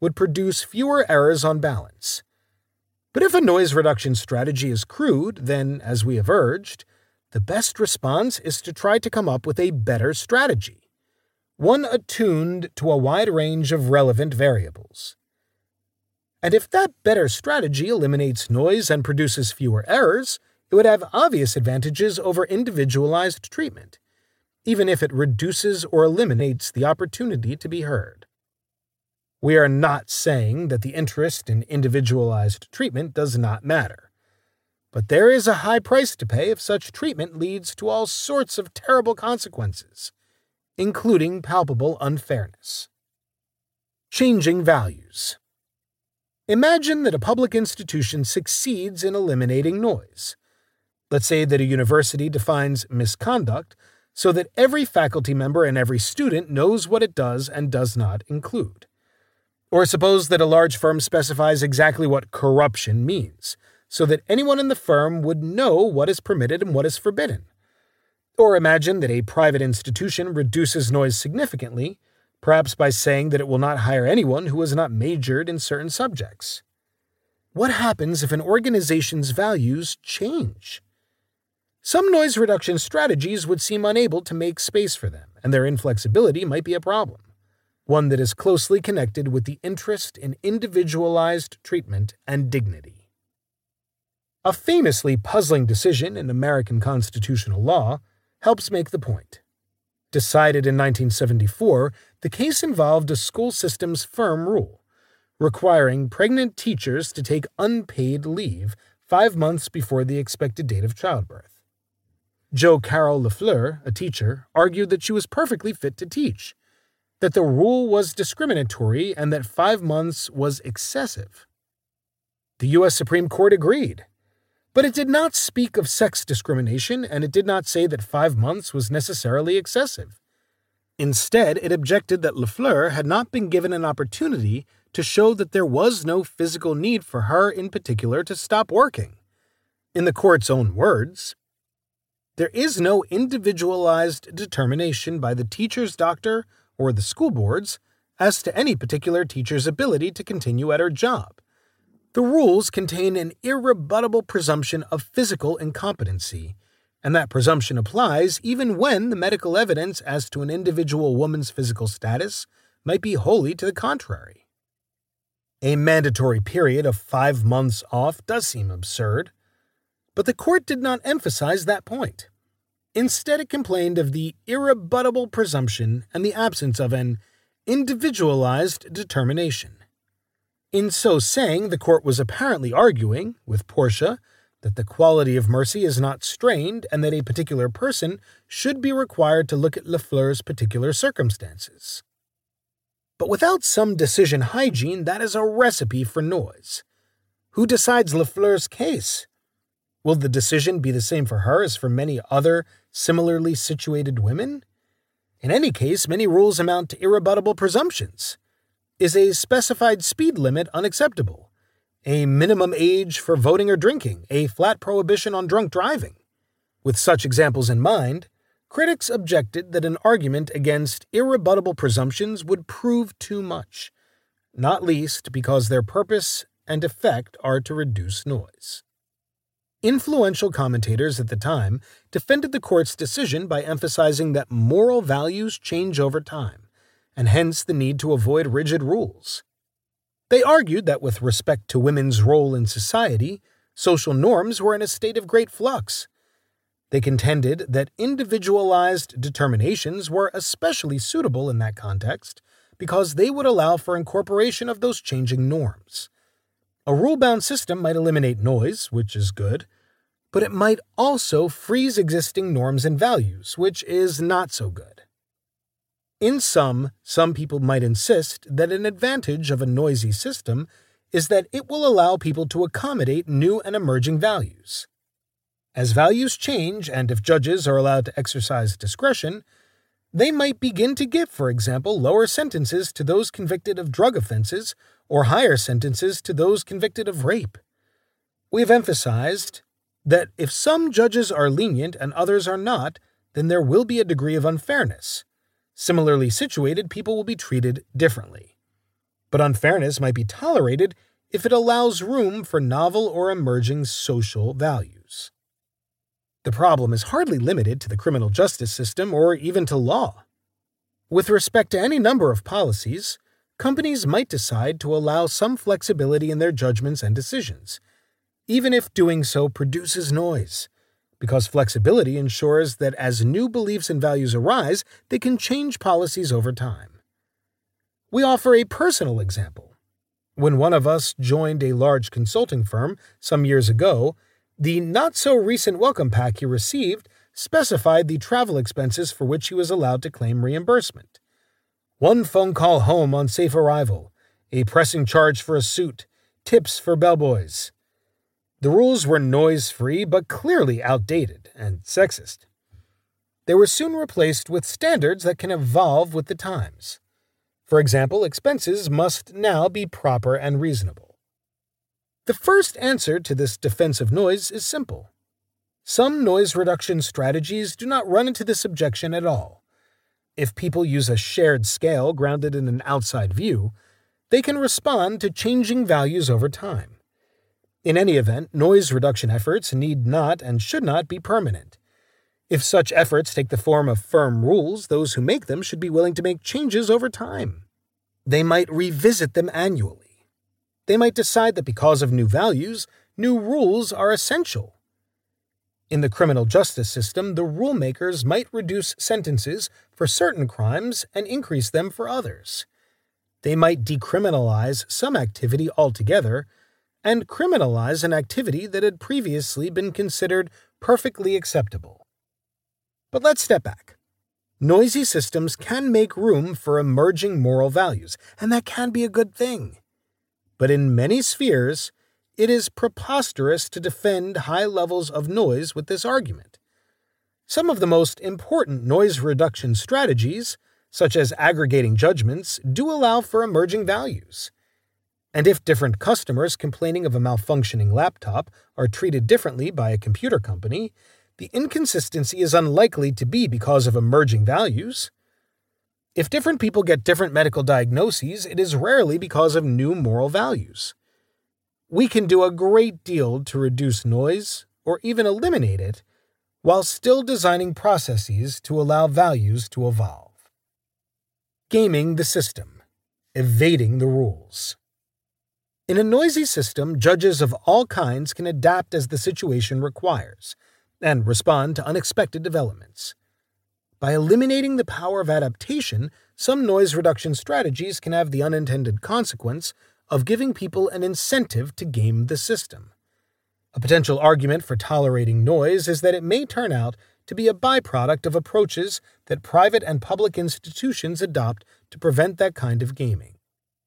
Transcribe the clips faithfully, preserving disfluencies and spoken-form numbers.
would produce fewer errors on balance. But if a noise reduction strategy is crude, then, as we have urged, the best response is to try to come up with a better strategy, one attuned to a wide range of relevant variables. And if that better strategy eliminates noise and produces fewer errors, it would have obvious advantages over individualized treatment, even if it reduces or eliminates the opportunity to be heard. We are not saying that the interest in individualized treatment does not matter. But there is a high price to pay if such treatment leads to all sorts of terrible consequences, including palpable unfairness. Changing values. Imagine that a public institution succeeds in eliminating noise. Let's say that a university defines misconduct so that every faculty member and every student knows what it does and does not include. Or suppose that a large firm specifies exactly what corruption means, so that anyone in the firm would know what is permitted and what is forbidden. Or imagine that a private institution reduces noise significantly, perhaps by saying that it will not hire anyone who has not majored in certain subjects. What happens if an organization's values change? Some noise reduction strategies would seem unable to make space for them, and their inflexibility might be a problem, one that is closely connected with the interest in individualized treatment and dignity. A famously puzzling decision in American constitutional law helps make the point. Decided in nineteen seventy-four, the case involved a school system's firm rule, requiring pregnant teachers to take unpaid leave five months before the expected date of childbirth. Jo Carol Lafleur, a teacher, argued that she was perfectly fit to teach, that the rule was discriminatory, and that five months was excessive. The U S Supreme Court agreed. But it did not speak of sex discrimination, and it did not say that five months was necessarily excessive. Instead, it objected that Lafleur had not been given an opportunity to show that there was no physical need for her in particular to stop working. In the court's own words, "There is no individualized determination by the teacher's doctor or the school boards as to any particular teacher's ability to continue at her job. The rules contain an irrebuttable presumption of physical incompetency, and that presumption applies even when the medical evidence as to an individual woman's physical status might be wholly to the contrary." A mandatory period of five months off does seem absurd, but the court did not emphasize that point. Instead, it complained of the irrebuttable presumption and the absence of an individualized determination. In so saying, the court was apparently arguing, with Portia, that the quality of mercy is not strained and that a particular person should be required to look at Lafleur's particular circumstances. But without some decision hygiene, that is a recipe for noise. Who decides Lafleur's case? Will the decision be the same for her as for many other similarly situated women? In any case, many rules amount to irrebuttable presumptions. Is a specified speed limit unacceptable? A minimum age for voting or drinking? A flat prohibition on drunk driving? With such examples in mind, critics objected that an argument against irrebuttable presumptions would prove too much, not least because their purpose and effect are to reduce noise. Influential commentators at the time defended the court's decision by emphasizing that moral values change over time, and hence the need to avoid rigid rules. They argued that with respect to women's role in society, social norms were in a state of great flux. They contended that individualized determinations were especially suitable in that context because they would allow for incorporation of those changing norms. A rule-bound system might eliminate noise, which is good, but it might also freeze existing norms and values, which is not so good. In sum, some people might insist that an advantage of a noisy system is that it will allow people to accommodate new and emerging values. As values change, and if judges are allowed to exercise discretion, they might begin to give, for example, lower sentences to those convicted of drug offenses or higher sentences to those convicted of rape. We have emphasized that if some judges are lenient and others are not, then there will be a degree of unfairness. Similarly situated people will be treated differently. But unfairness might be tolerated if it allows room for novel or emerging social values. The problem is hardly limited to the criminal justice system or even to law. With respect to any number of policies, companies might decide to allow some flexibility in their judgments and decisions, even if doing so produces noise, because flexibility ensures that as new beliefs and values arise, they can change policies over time. We offer a personal example. When one of us joined a large consulting firm some years ago, the not-so-recent welcome pack he received specified the travel expenses for which he was allowed to claim reimbursement. One phone call home on safe arrival, a pressing charge for a suit, tips for bellboys. The rules were noise-free but clearly outdated and sexist. They were soon replaced with standards that can evolve with the times. For example, expenses must now be proper and reasonable. The first answer to this defense of noise is simple. Some noise reduction strategies do not run into this objection at all. If people use a shared scale grounded in an outside view, they can respond to changing values over time. In any event, noise reduction efforts need not and should not be permanent. If such efforts take the form of firm rules, those who make them should be willing to make changes over time. They might revisit them annually. They might decide that because of new values, new rules are essential. In the criminal justice system, the rule makers might reduce sentences for certain crimes and increase them for others. They might decriminalize some activity altogether and criminalize an activity that had previously been considered perfectly acceptable. But let's step back. Noisy systems can make room for emerging moral values, and that can be a good thing. But in many spheres, it is preposterous to defend high levels of noise with this argument. Some of the most important noise reduction strategies, such as aggregating judgments, do allow for emerging values. And if different customers complaining of a malfunctioning laptop are treated differently by a computer company, the inconsistency is unlikely to be because of emerging values. If different people get different medical diagnoses, it is rarely because of new moral values. We can do a great deal to reduce noise, or even eliminate it, while still designing processes to allow values to evolve. Gaming the system. Evading the rules. In a noisy system, judges of all kinds can adapt as the situation requires, and respond to unexpected developments. By eliminating the power of adaptation, some noise reduction strategies can have the unintended consequence of giving people an incentive to game the system. A potential argument for tolerating noise is that it may turn out to be a byproduct of approaches that private and public institutions adopt to prevent that kind of gaming.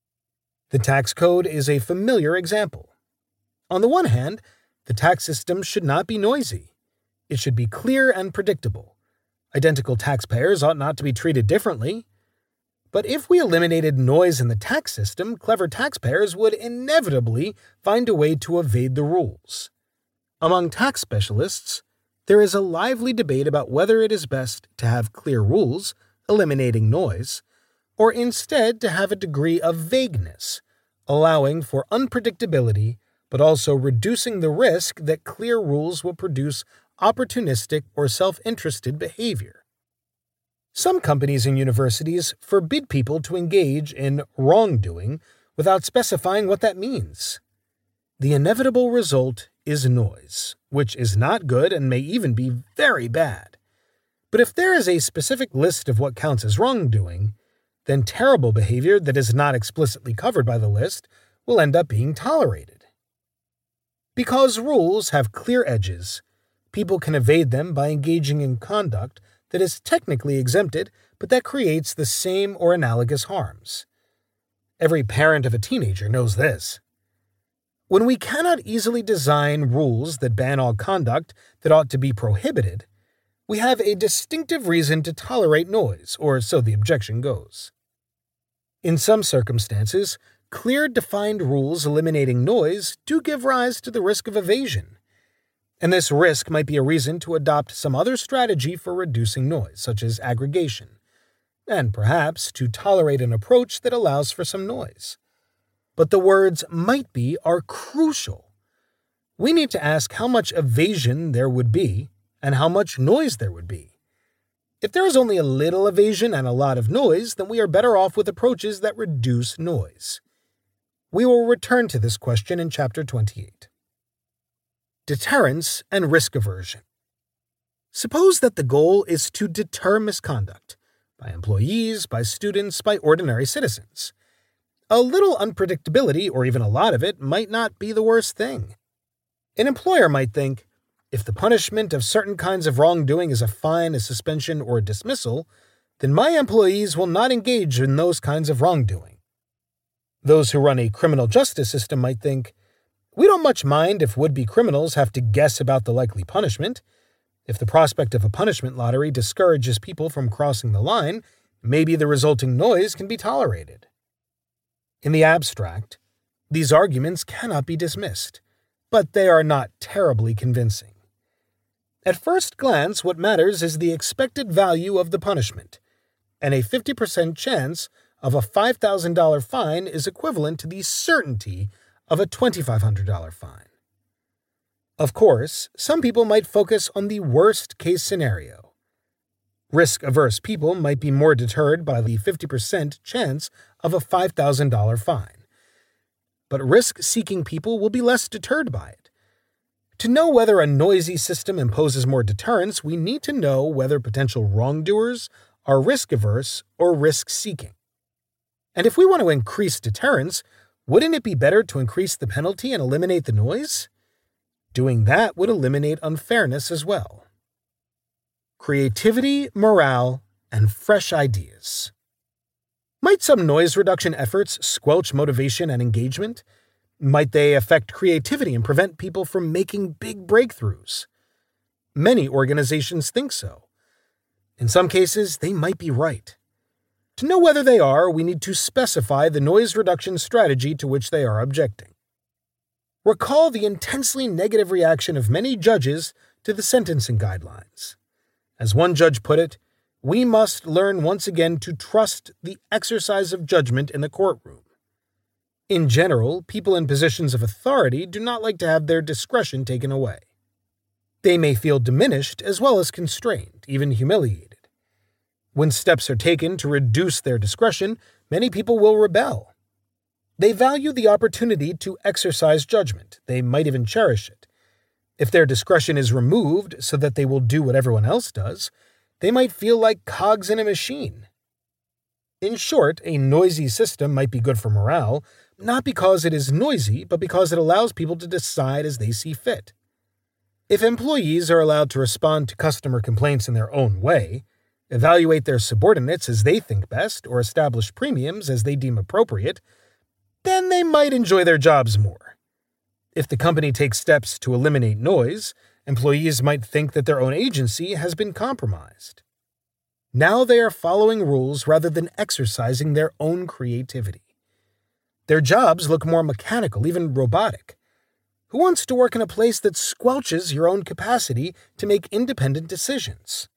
The tax code is a familiar example. On the one hand, the tax system should not be noisy. It should be clear and predictable. Identical taxpayers ought not to be treated differently. But if we eliminated noise in the tax system, clever taxpayers would inevitably find a way to evade the rules. Among tax specialists, there is a lively debate about whether it is best to have clear rules, eliminating noise, or instead to have a degree of vagueness, allowing for unpredictability, but also reducing the risk that clear rules will produce opportunistic or self-interested behavior. Some companies and universities forbid people to engage in wrongdoing without specifying what that means. The inevitable result is noise, which is not good and may even be very bad. But if there is a specific list of what counts as wrongdoing, then terrible behavior that is not explicitly covered by the list will end up being tolerated. Because rules have clear edges, people can evade them by engaging in conduct that is technically exempted, but that creates the same or analogous harms. Every parent of a teenager knows this. When we cannot easily design rules that ban all conduct that ought to be prohibited, we have a distinctive reason to tolerate noise, or so the objection goes. In some circumstances, clear defined rules eliminating noise do give rise to the risk of evasion. And this risk might be a reason to adopt some other strategy for reducing noise, such as aggregation, and perhaps to tolerate an approach that allows for some noise. but the words might be are crucial. We need to ask how much evasion there would be and how much noise there would be. If there is only a little evasion and a lot of noise, then we are better off with approaches that reduce noise. We will return to this question in Chapter twenty-eight. Deterrence and risk aversion. Suppose that the goal is to deter misconduct by employees, by students, by ordinary citizens. A little unpredictability, or even a lot of it, might not be the worst thing. An employer might think, if the punishment of certain kinds of wrongdoing is a fine, a suspension, or a dismissal, then my employees will not engage in those kinds of wrongdoing. Those who run a criminal justice system might think, we don't much mind if would-be criminals have to guess about the likely punishment. If the prospect of a punishment lottery discourages people from crossing the line, maybe the resulting noise can be tolerated. In the abstract, these arguments cannot be dismissed, but they are not terribly convincing. At first glance, what matters is the expected value of the punishment, and a fifty percent chance of a five thousand dollars fine is equivalent to the certainty of a twenty-five hundred dollars fine. Of course, some people might focus on the worst-case scenario. Risk-averse people might be more deterred by the fifty percent chance of a five thousand dollars fine, but risk-seeking people will be less deterred by it. To know whether a noisy system imposes more deterrence, we need to know whether potential wrongdoers are risk-averse or risk-seeking. And if we want to increase deterrence, wouldn't it be better to increase the penalty and eliminate the noise? Doing that would eliminate unfairness as well. Creativity, morale, and fresh ideas. Might some noise reduction efforts squelch motivation and engagement? Might they affect creativity and prevent people from making big breakthroughs? Many organizations think so. In some cases, they might be right. To know whether they are, we need to specify the noise reduction strategy to which they are objecting. Recall the intensely negative reaction of many judges to the sentencing guidelines. As one judge put it, we must learn once again to trust the exercise of judgment in the courtroom. In general, people in positions of authority do not like to have their discretion taken away. They may feel diminished as well as constrained, even humiliated. When steps are taken to reduce their discretion, many people will rebel. They value the opportunity to exercise judgment. They might even cherish it. If their discretion is removed so that they will do what everyone else does, they might feel like cogs in a machine. In short, a noisy system might be good for morale, not because it is noisy, but because it allows people to decide as they see fit. If employees are allowed to respond to customer complaints in their own way, evaluate their subordinates as they think best, or establish premiums as they deem appropriate, then they might enjoy their jobs more. If the company takes steps to eliminate noise, employees might think that their own agency has been compromised. Now they are following rules rather than exercising their own creativity. Their jobs look more mechanical, even robotic. Who wants to work in a place that squelches your own capacity to make independent decisions?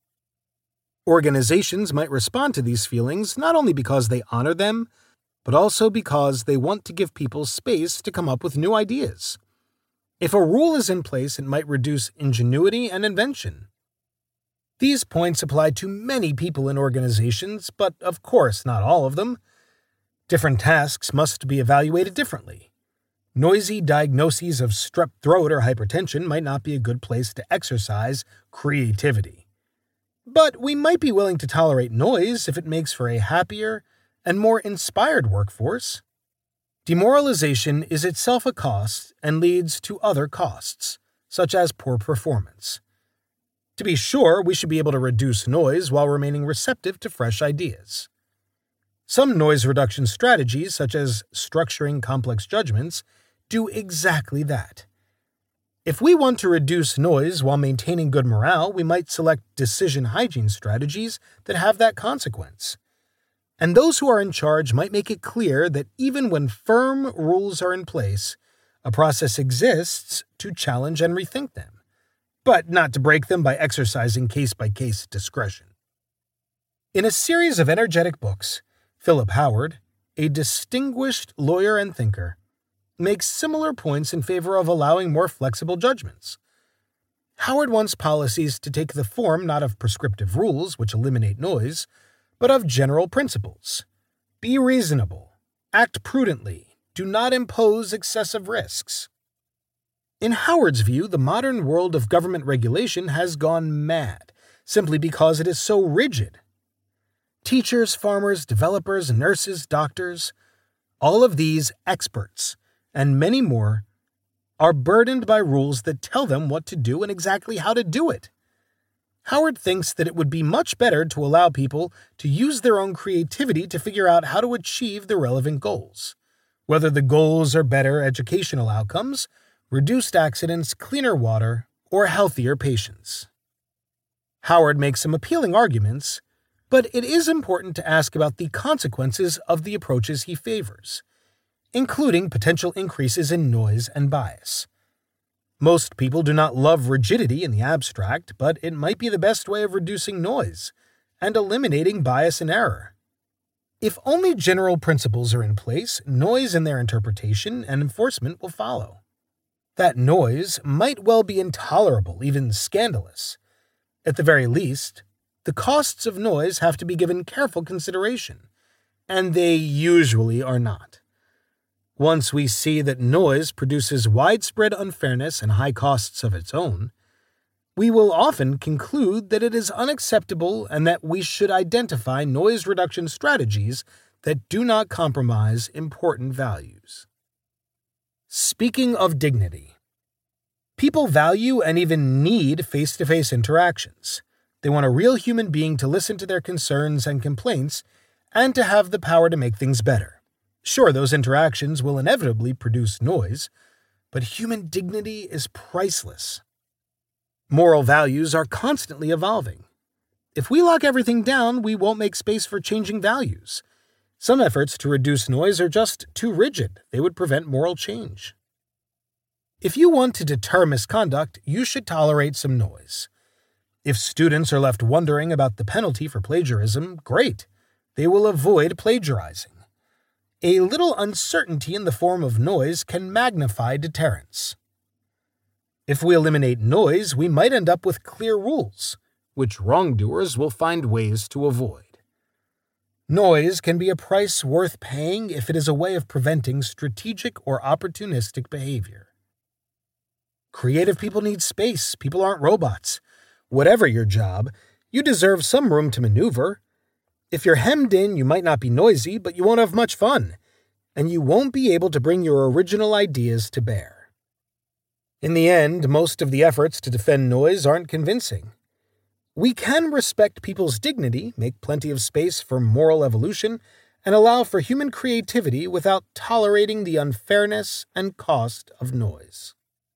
Organizations might respond to these feelings not only because they honor them, but also because they want to give people space to come up with new ideas. If a rule is in place, it might reduce ingenuity and invention. These points apply to many people in organizations, but of course not all of them. Different tasks must be evaluated differently. Noisy diagnoses of strep throat or hypertension might not be a good place to exercise creativity. But we might be willing to tolerate noise if it makes for a happier and more inspired workforce. Demoralization is itself a cost and leads to other costs, such as poor performance. To be sure, we should be able to reduce noise while remaining receptive to fresh ideas. Some noise reduction strategies, such as structuring complex judgments, do exactly that. If we want to reduce noise while maintaining good morale, we might select decision hygiene strategies that have that consequence. And those who are in charge might make it clear that even when firm rules are in place, a process exists to challenge and rethink them, but not to break them by exercising case-by-case discretion. In a series of energetic books, Philip Howard, a distinguished lawyer and thinker, makes similar points in favor of allowing more flexible judgments. Howard wants policies to take the form not of prescriptive rules which eliminate noise, but of general principles. Be reasonable. Act prudently. Do not impose excessive risks. In Howard's view, the modern world of government regulation has gone mad, simply because it is so rigid. Teachers, farmers, developers, nurses, doctors, all of these experts, and many more, are burdened by rules that tell them what to do and exactly how to do it. Howard thinks that it would be much better to allow people to use their own creativity to figure out how to achieve the relevant goals, whether the goals are better educational outcomes, reduced accidents, cleaner water, or healthier patients. Howard makes some appealing arguments, but it is important to ask about the consequences of the approaches he favors, including potential increases in noise and bias. Most people do not love rigidity in the abstract, but it might be the best way of reducing noise and eliminating bias and error. If only general principles are in place, noise in their interpretation and enforcement will follow. That noise might well be intolerable, even scandalous. At the very least, the costs of noise have to be given careful consideration, and they usually are not. Once we see that noise produces widespread unfairness and high costs of its own, we will often conclude that it is unacceptable and that we should identify noise reduction strategies that do not compromise important values. Speaking of dignity, people value and even need face-to-face interactions. They want a real human being to listen to their concerns and complaints and to have the power to make things better. Sure, those interactions will inevitably produce noise, but human dignity is priceless. Moral values are constantly evolving. If we lock everything down, we won't make space for changing values. Some efforts to reduce noise are just too rigid. They would prevent moral change. If you want to deter misconduct, you should tolerate some noise. If students are left wondering about the penalty for plagiarism, great. They will avoid plagiarizing. A little uncertainty in the form of noise can magnify deterrence. If we eliminate noise, we might end up with clear rules, which wrongdoers will find ways to avoid. Noise can be a price worth paying if it is a way of preventing strategic or opportunistic behavior. Creative people need space. People aren't robots. Whatever your job, you deserve some room to maneuver. If you're hemmed in, you might not be noisy, but you won't have much fun, and you won't be able to bring your original ideas to bear. In the end, most of the efforts to defend noise aren't convincing. We can respect people's dignity, make plenty of space for moral evolution, and allow for human creativity without tolerating the unfairness and cost of noise.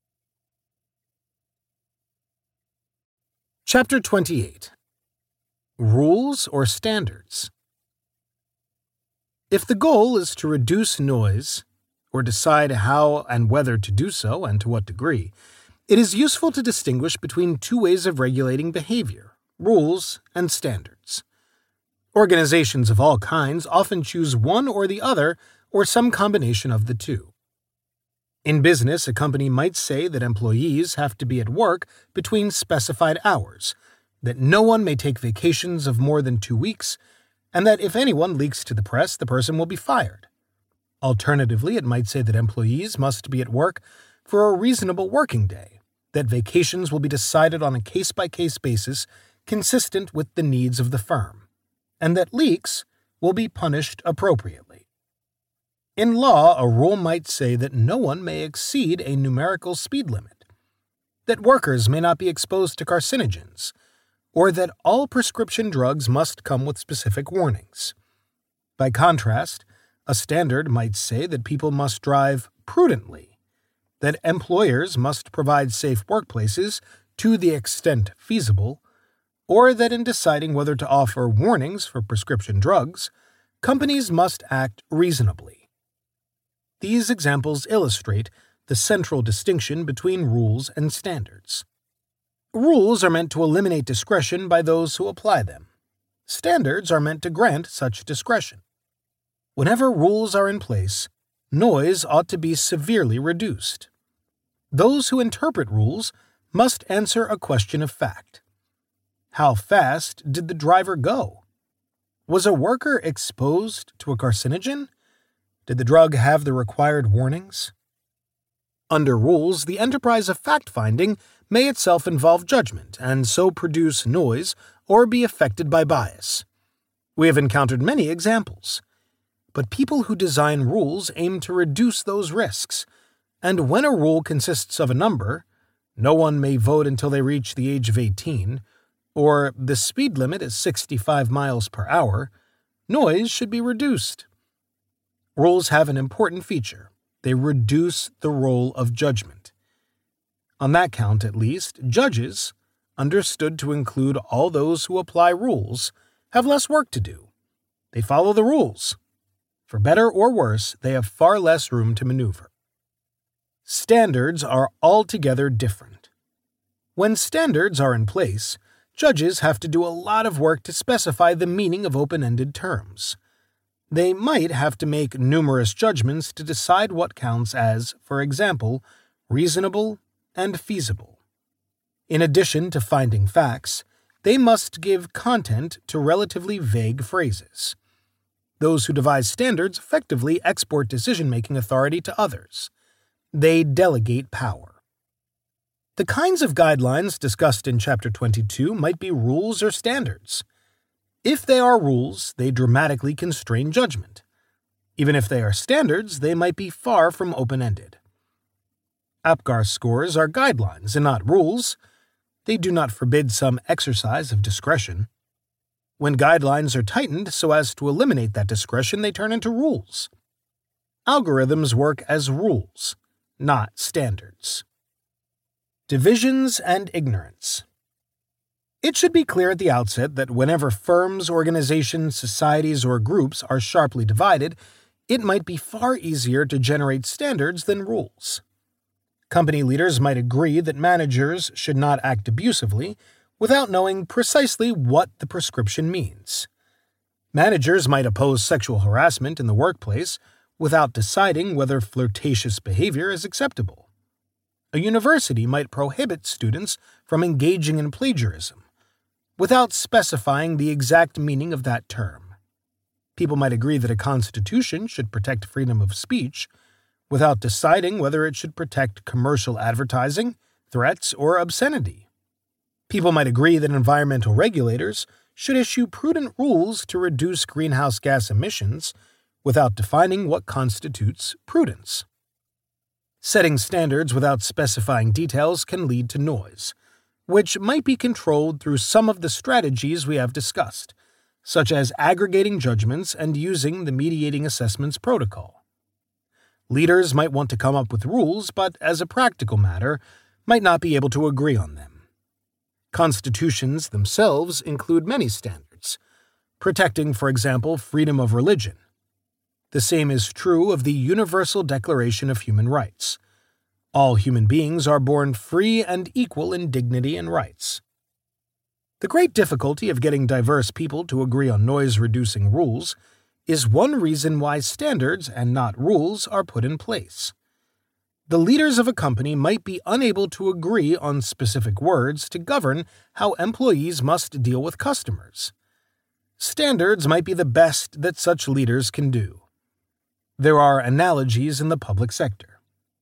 Chapter twenty-eight. Rules or Standards? If the goal is to reduce noise, or decide how and whether to do so and to what degree, it is useful to distinguish between two ways of regulating behavior: rules and standards. Organizations of all kinds often choose one or the other, or some combination of the two. In business, a company might say that employees have to be at work between specified hours, that no one may take vacations of more than two weeks, and that if anyone leaks to the press, the person will be fired. Alternatively, it might say that employees must be at work for a reasonable working day, that vacations will be decided on a case-by-case basis consistent with the needs of the firm, and that leaks will be punished appropriately. In law, a rule might say that no one may exceed a numerical speed limit, that workers may not be exposed to carcinogens, or that all prescription drugs must come with specific warnings. By contrast, a standard might say that people must drive prudently, that employers must provide safe workplaces to the extent feasible, or that in deciding whether to offer warnings for prescription drugs, companies must act reasonably. These examples illustrate the central distinction between rules and standards. Rules are meant to eliminate discretion by those who apply them. Standards are meant to grant such discretion. Whenever rules are in place, noise ought to be severely reduced. Those who interpret rules must answer a question of fact. How fast did the driver go? Was a worker exposed to a carcinogen? Did the drug have the required warnings? Under rules, the enterprise of fact-finding may itself involve judgment and so produce noise or be affected by bias. We have encountered many examples. But people who design rules aim to reduce those risks, and when a rule consists of a number, no one may vote until they reach the age of eighteen, or the speed limit is sixty-five miles per hour, noise should be reduced. Rules have an important feature. They reduce the role of judgment. On that count, at least, judges, understood to include all those who apply rules, have less work to do. They follow the rules. For better or worse, they have far less room to maneuver. Standards are altogether different. When standards are in place, judges have to do a lot of work to specify the meaning of open-ended terms. They might have to make numerous judgments to decide what counts as, for example, reasonable and feasible. In addition to finding facts, they must give content to relatively vague phrases. Those who devise standards effectively export decision-making authority to others. They delegate power. The kinds of guidelines discussed in Chapter twenty-two might be rules or standards. If they are rules, they dramatically constrain judgment. Even if they are standards, they might be far from open-ended. APGAR scores are guidelines and not rules. They do not forbid some exercise of discretion. When guidelines are tightened so as to eliminate that discretion, they turn into rules. Algorithms work as rules, not standards. Divisions and ignorance. It should be clear at the outset that whenever firms, organizations, societies, or groups are sharply divided, it might be far easier to generate standards than rules. Company leaders might agree that managers should not act abusively, without knowing precisely what the prescription means. Managers might oppose sexual harassment in the workplace without deciding whether flirtatious behavior is acceptable. A university might prohibit students from engaging in plagiarism without specifying the exact meaning of that term. People might agree that a constitution should protect freedom of speech without deciding whether it should protect commercial advertising, threats, or obscenity. People might agree that environmental regulators should issue prudent rules to reduce greenhouse gas emissions without defining what constitutes prudence. Setting standards without specifying details can lead to noise, which might be controlled through some of the strategies we have discussed, such as aggregating judgments and using the mediating assessments protocol. Leaders might want to come up with rules, but as a practical matter, might not be able to agree on them. Constitutions themselves include many standards, protecting, for example, freedom of religion. The same is true of the Universal Declaration of Human Rights. All human beings are born free and equal in dignity and rights. The great difficulty of getting diverse people to agree on noise-reducing rules is one reason why standards and not rules are put in place. The leaders of a company might be unable to agree on specific words to govern how employees must deal with customers. Standards might be the best that such leaders can do. There are analogies in the public sector.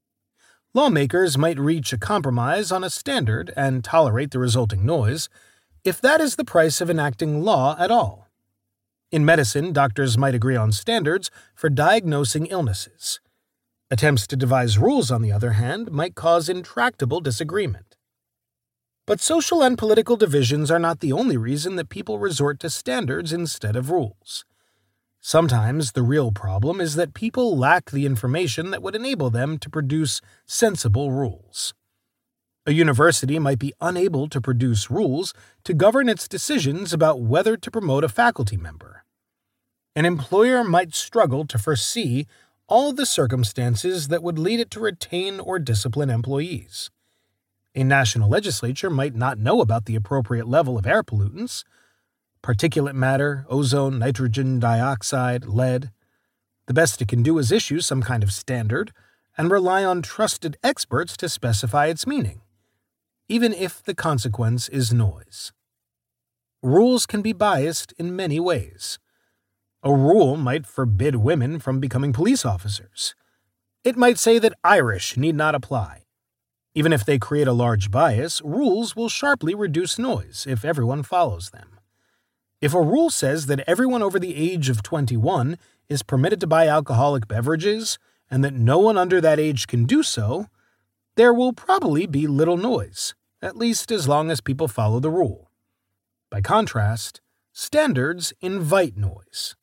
Lawmakers might reach a compromise on a standard and tolerate the resulting noise, if that is the price of enacting law at all. In medicine, doctors might agree on standards for diagnosing illnesses. Attempts to devise rules, on the other hand, might cause intractable disagreement. But social and political divisions are not the only reason that people resort to standards instead of rules. Sometimes the real problem is that people lack the information that would enable them to produce sensible rules. A university might be unable to produce rules to govern its decisions about whether to promote a faculty member. An employer might struggle to foresee all the circumstances that would lead it to retain or discipline employees. A national legislature might not know about the appropriate level of air pollutants, particulate matter, ozone, nitrogen dioxide, lead, The best it can do is issue some kind of standard and rely on trusted experts to specify its meaning, even if the consequence is noise. Rules can be biased in many ways. A rule might forbid women from becoming police officers. It might say that Irish need not apply. Even if they create a large bias, rules will sharply reduce noise if everyone follows them. If a rule says that everyone over the age of twenty-one is permitted to buy alcoholic beverages and that no one under that age can do so, there will probably be little noise, at least as long as people follow the rule. By contrast, standards invite noise.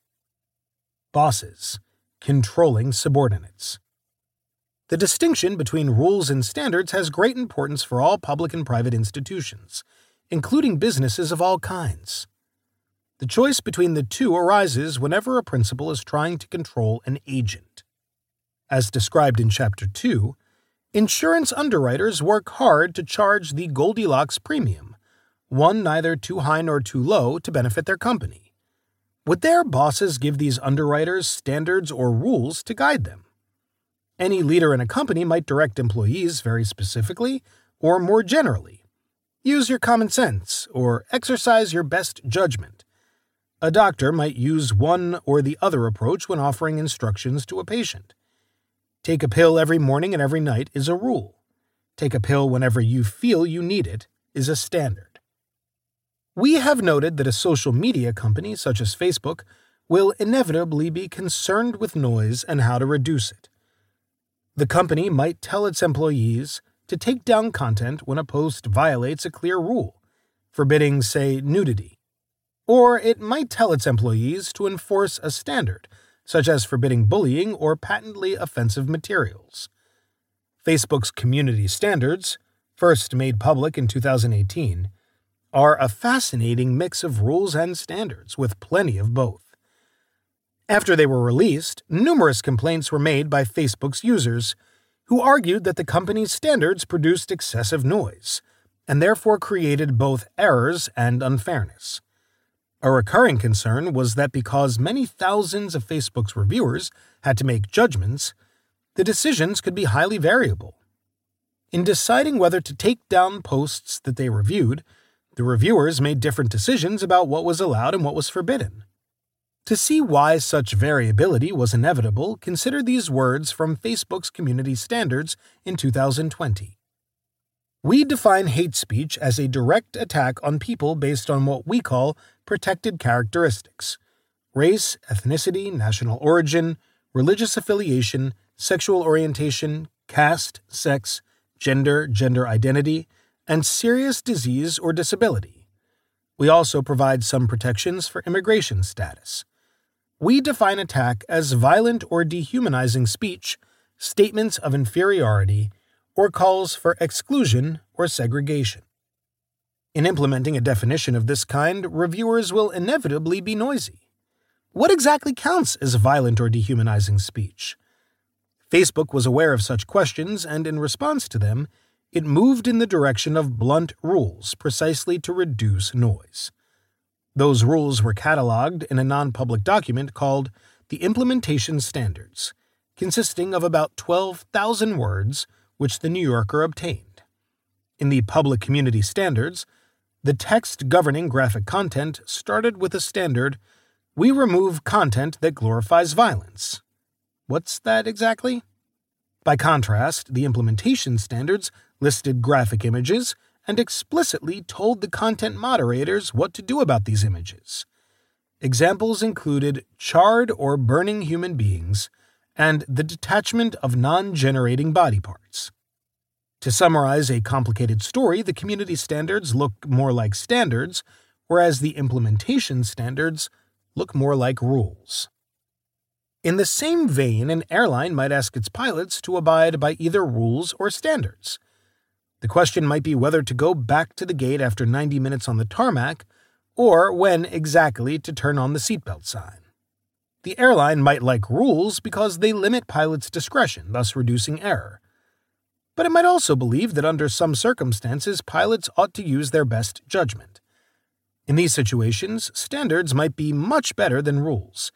Bosses, controlling subordinates. The distinction between rules and standards has great importance for all public and private institutions, including businesses of all kinds. The choice between the two arises whenever a principal is trying to control an agent. As described in Chapter two, insurance underwriters work hard to charge the Goldilocks premium, one neither too high nor too low to benefit their company. Would their bosses give these underwriters standards or rules to guide them? Any leader in a company might direct employees very specifically or more generally. Use your common sense or exercise your best judgment. A doctor might use one or the other approach when offering instructions to a patient. Take a pill every morning and every night is a rule. Take a pill whenever you feel you need it is a standard. We have noted that a social media company such as Facebook will inevitably be concerned with noise and how to reduce it. The company might tell its employees to take down content when a post violates a clear rule, forbidding, say, nudity. Or it might tell its employees to enforce a standard, such as forbidding bullying or patently offensive materials. Facebook's community standards, first made public in two thousand eighteen, are a fascinating mix of rules and standards, with plenty of both. After they were released, numerous complaints were made by Facebook's users, who argued that the company's standards produced excessive noise, and therefore created both errors and unfairness. A recurring concern was that because many thousands of Facebook's reviewers had to make judgments, the decisions could be highly variable. In deciding whether to take down posts that they reviewed, the reviewers made different decisions about what was allowed and what was forbidden. To see why such variability was inevitable, consider these words from Facebook's community standards in two thousand twenty. We define hate speech as a direct attack on people based on what we call protected characteristics: race, ethnicity, national origin, religious affiliation, sexual orientation, caste, sex, gender, gender identity, and serious disease or disability. We also provide some protections for immigration status. We define attack as violent or dehumanizing speech, statements of inferiority, or calls for exclusion or segregation. In implementing a definition of this kind, reviewers will inevitably be noisy. What exactly counts as violent or dehumanizing speech? Facebook was aware of such questions, and in response to them, it moved in the direction of blunt rules precisely to reduce noise. Those rules were cataloged in a non-public document called the Implementation Standards, consisting of about twelve thousand words, which The New Yorker obtained. In the public community standards, the text governing graphic content started with a standard, "We remove content that glorifies violence." What's that exactly? By contrast, the implementation standards listed graphic images and explicitly told the content moderators what to do about these images. Examples included charred or burning human beings and the detachment of non-generating body parts. To summarize a complicated story, the community standards look more like standards, whereas the implementation standards look more like rules. In the same vein, an airline might ask its pilots to abide by either rules or standards. The question might be whether to go back to the gate after ninety minutes on the tarmac, or when exactly to turn on the seatbelt sign. The airline might like rules because they limit pilots' discretion, thus reducing error. But it might also believe that under some circumstances, pilots ought to use their best judgment. In these situations, standards might be much better than rules,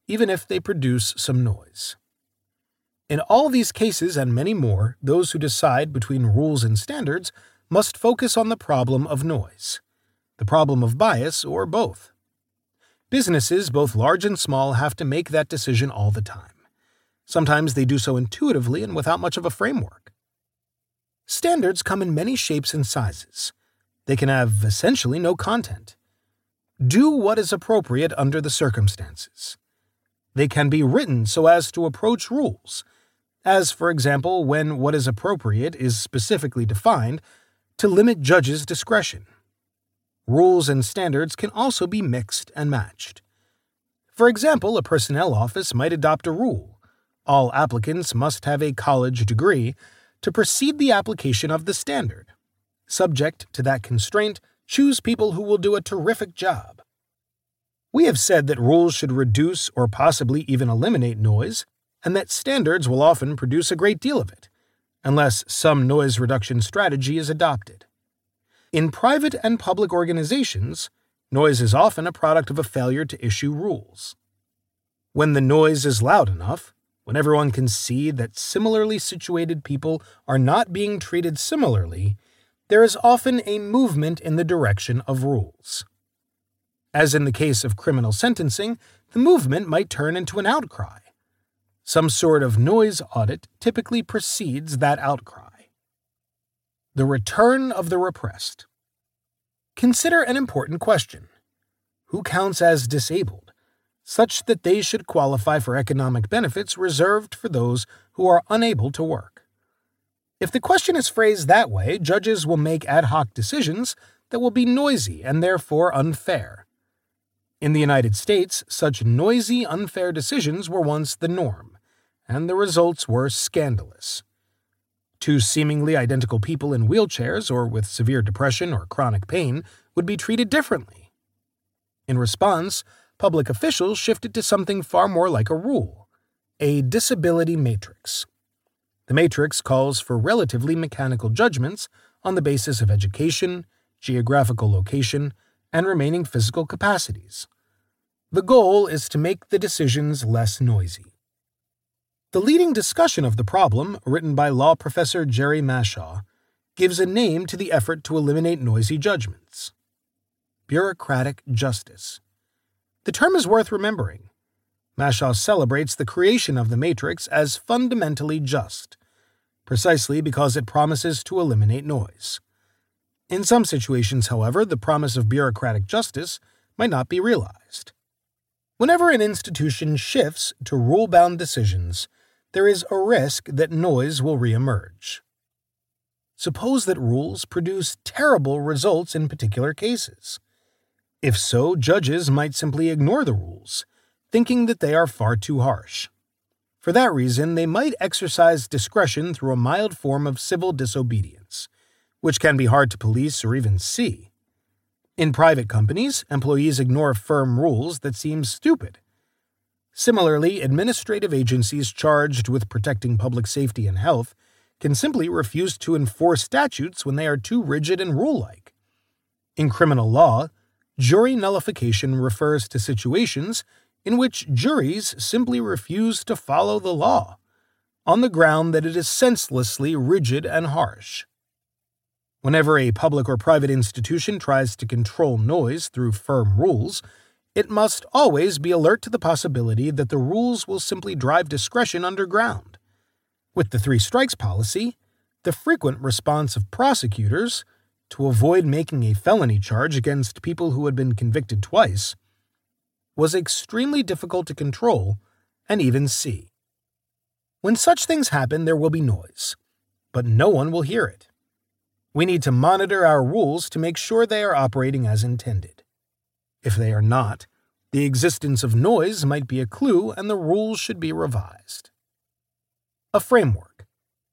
even if they produce some noise. In all these cases and many more, those who decide between rules and standards must focus on the problem of noise, the problem of bias, or both. Businesses, both large and small, have to make that decision all the time. Sometimes they do so intuitively and without much of a framework. Standards come in many shapes and sizes. They can have essentially no content. Do what is appropriate under the circumstances. They can be written so as to approach rules, as, for example, when what is appropriate is specifically defined to limit judges' discretion. Rules and standards can also be mixed and matched. For example, a personnel office might adopt a rule: all applicants must have a college degree to precede the application of the standard. Subject to that constraint, choose people who will do a terrific job. We have said that rules should reduce or possibly even eliminate noise, and that standards will often produce a great deal of it, unless some noise reduction strategy is adopted. In private and public organizations, noise is often a product of a failure to issue rules. When the noise is loud enough, when everyone can see that similarly situated people are not being treated similarly, there is often a movement in the direction of rules. As in the case of criminal sentencing, the movement might turn into an outcry. Some sort of noise audit typically precedes that outcry. The return of the repressed. Consider an important question. Who counts as disabled, such that they should qualify for economic benefits reserved for those who are unable to work? If the question is phrased that way, judges will make ad hoc decisions that will be noisy and therefore unfair. In the United States, such noisy, unfair decisions were once the norm, and the results were scandalous. Two seemingly identical people in wheelchairs or with severe depression or chronic pain would be treated differently. In response, public officials shifted to something far more like a rule, a disability matrix. The matrix calls for relatively mechanical judgments on the basis of education, geographical location, and remaining physical capacities. The goal is to make the decisions less noisy. The leading discussion of the problem, written by law professor Jerry Mashaw, gives a name to the effort to eliminate noisy judgments: bureaucratic justice. The term is worth remembering. Mashaw celebrates the creation of the matrix as fundamentally just, precisely because it promises to eliminate noise. In some situations, however, the promise of bureaucratic justice might not be realized. Whenever an institution shifts to rule-bound decisions, there is a risk that noise will reemerge. Suppose that rules produce terrible results in particular cases. If so, judges might simply ignore the rules, thinking that they are far too harsh. For that reason, they might exercise discretion through a mild form of civil disobedience, which can be hard to police or even see. In private companies, employees ignore firm rules that seem stupid. Similarly, administrative agencies charged with protecting public safety and health can simply refuse to enforce statutes when they are too rigid and rule-like. In criminal law, jury nullification refers to situations in which juries simply refuse to follow the law, on the ground that it is senselessly rigid and harsh. Whenever a public or private institution tries to control noise through firm rules, it must always be alert to the possibility that the rules will simply drive discretion underground. With the three strikes policy, the frequent response of prosecutors to avoid making a felony charge against people who had been convicted twice was extremely difficult to control and even see. When such things happen, there will be noise, but no one will hear it. We need to monitor our rules to make sure they are operating as intended. If they are not, the existence of noise might be a clue and the rules should be revised. A framework.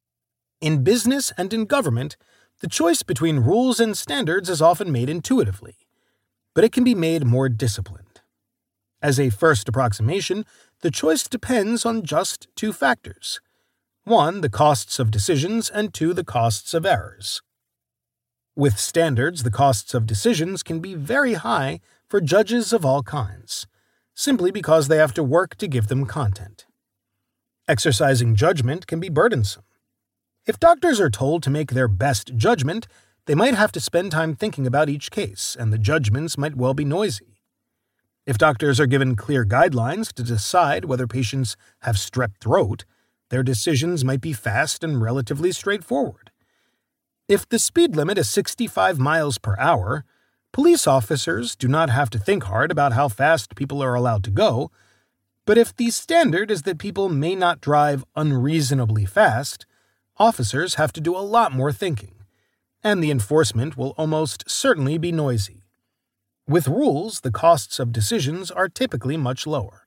In business and in government, the choice between rules and standards is often made intuitively, but it can be made more disciplined. As a first approximation, the choice depends on just two factors. One, the costs of decisions, and two, the costs of errors. With standards, the costs of decisions can be very high for judges of all kinds, simply because they have to work to give them content. Exercising judgment can be burdensome. If doctors are told to make their best judgment, they might have to spend time thinking about each case, and the judgments might well be noisy. If doctors are given clear guidelines to decide whether patients have strep throat, their decisions might be fast and relatively straightforward. If the speed limit is sixty-five miles per hour, police officers do not have to think hard about how fast people are allowed to go, but if the standard is that people may not drive unreasonably fast, officers have to do a lot more thinking, and the enforcement will almost certainly be noisy. With rules, the costs of decisions are typically much lower.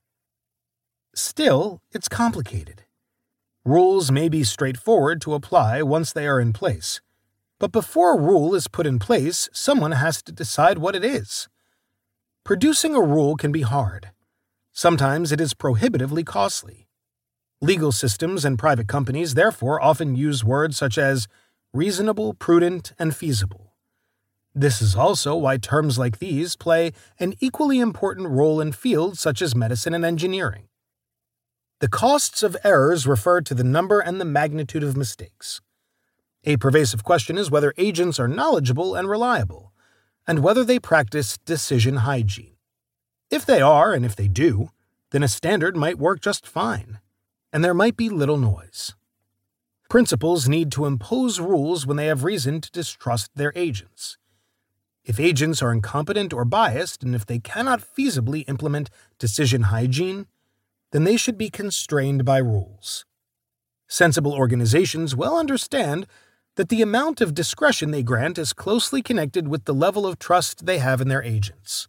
Still, it's complicated. Rules may be straightforward to apply once they are in place, but before a rule is put in place, someone has to decide what it is. Producing a rule can be hard. Sometimes it is prohibitively costly. Legal systems and private companies therefore often use words such as reasonable, prudent, and feasible. This is also why terms like these play an equally important role in fields such as medicine and engineering. The costs of errors refer to the number and the magnitude of mistakes. A pervasive question is whether agents are knowledgeable and reliable, and whether they practice decision hygiene. If they are, and if they do, then a standard might work just fine, and there might be little noise. Principals need to impose rules when they have reason to distrust their agents. If agents are incompetent or biased, and if they cannot feasibly implement decision hygiene, then they should be constrained by rules. Sensible organizations well understand that the amount of discretion they grant is closely connected with the level of trust they have in their agents.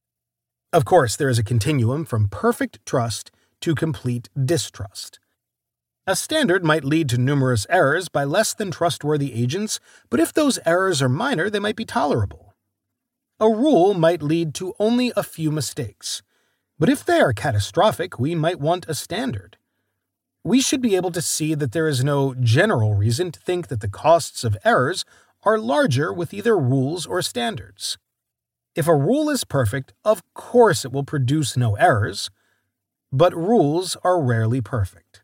Of course, there is a continuum from perfect trust to complete distrust. A standard might lead to numerous errors by less than trustworthy agents, but if those errors are minor, they might be tolerable. A rule might lead to only a few mistakes, but if they are catastrophic, we might want a standard. We should be able to see that there is no general reason to think that the costs of errors are larger with either rules or standards. If a rule is perfect, of course it will produce no errors, but rules are rarely perfect.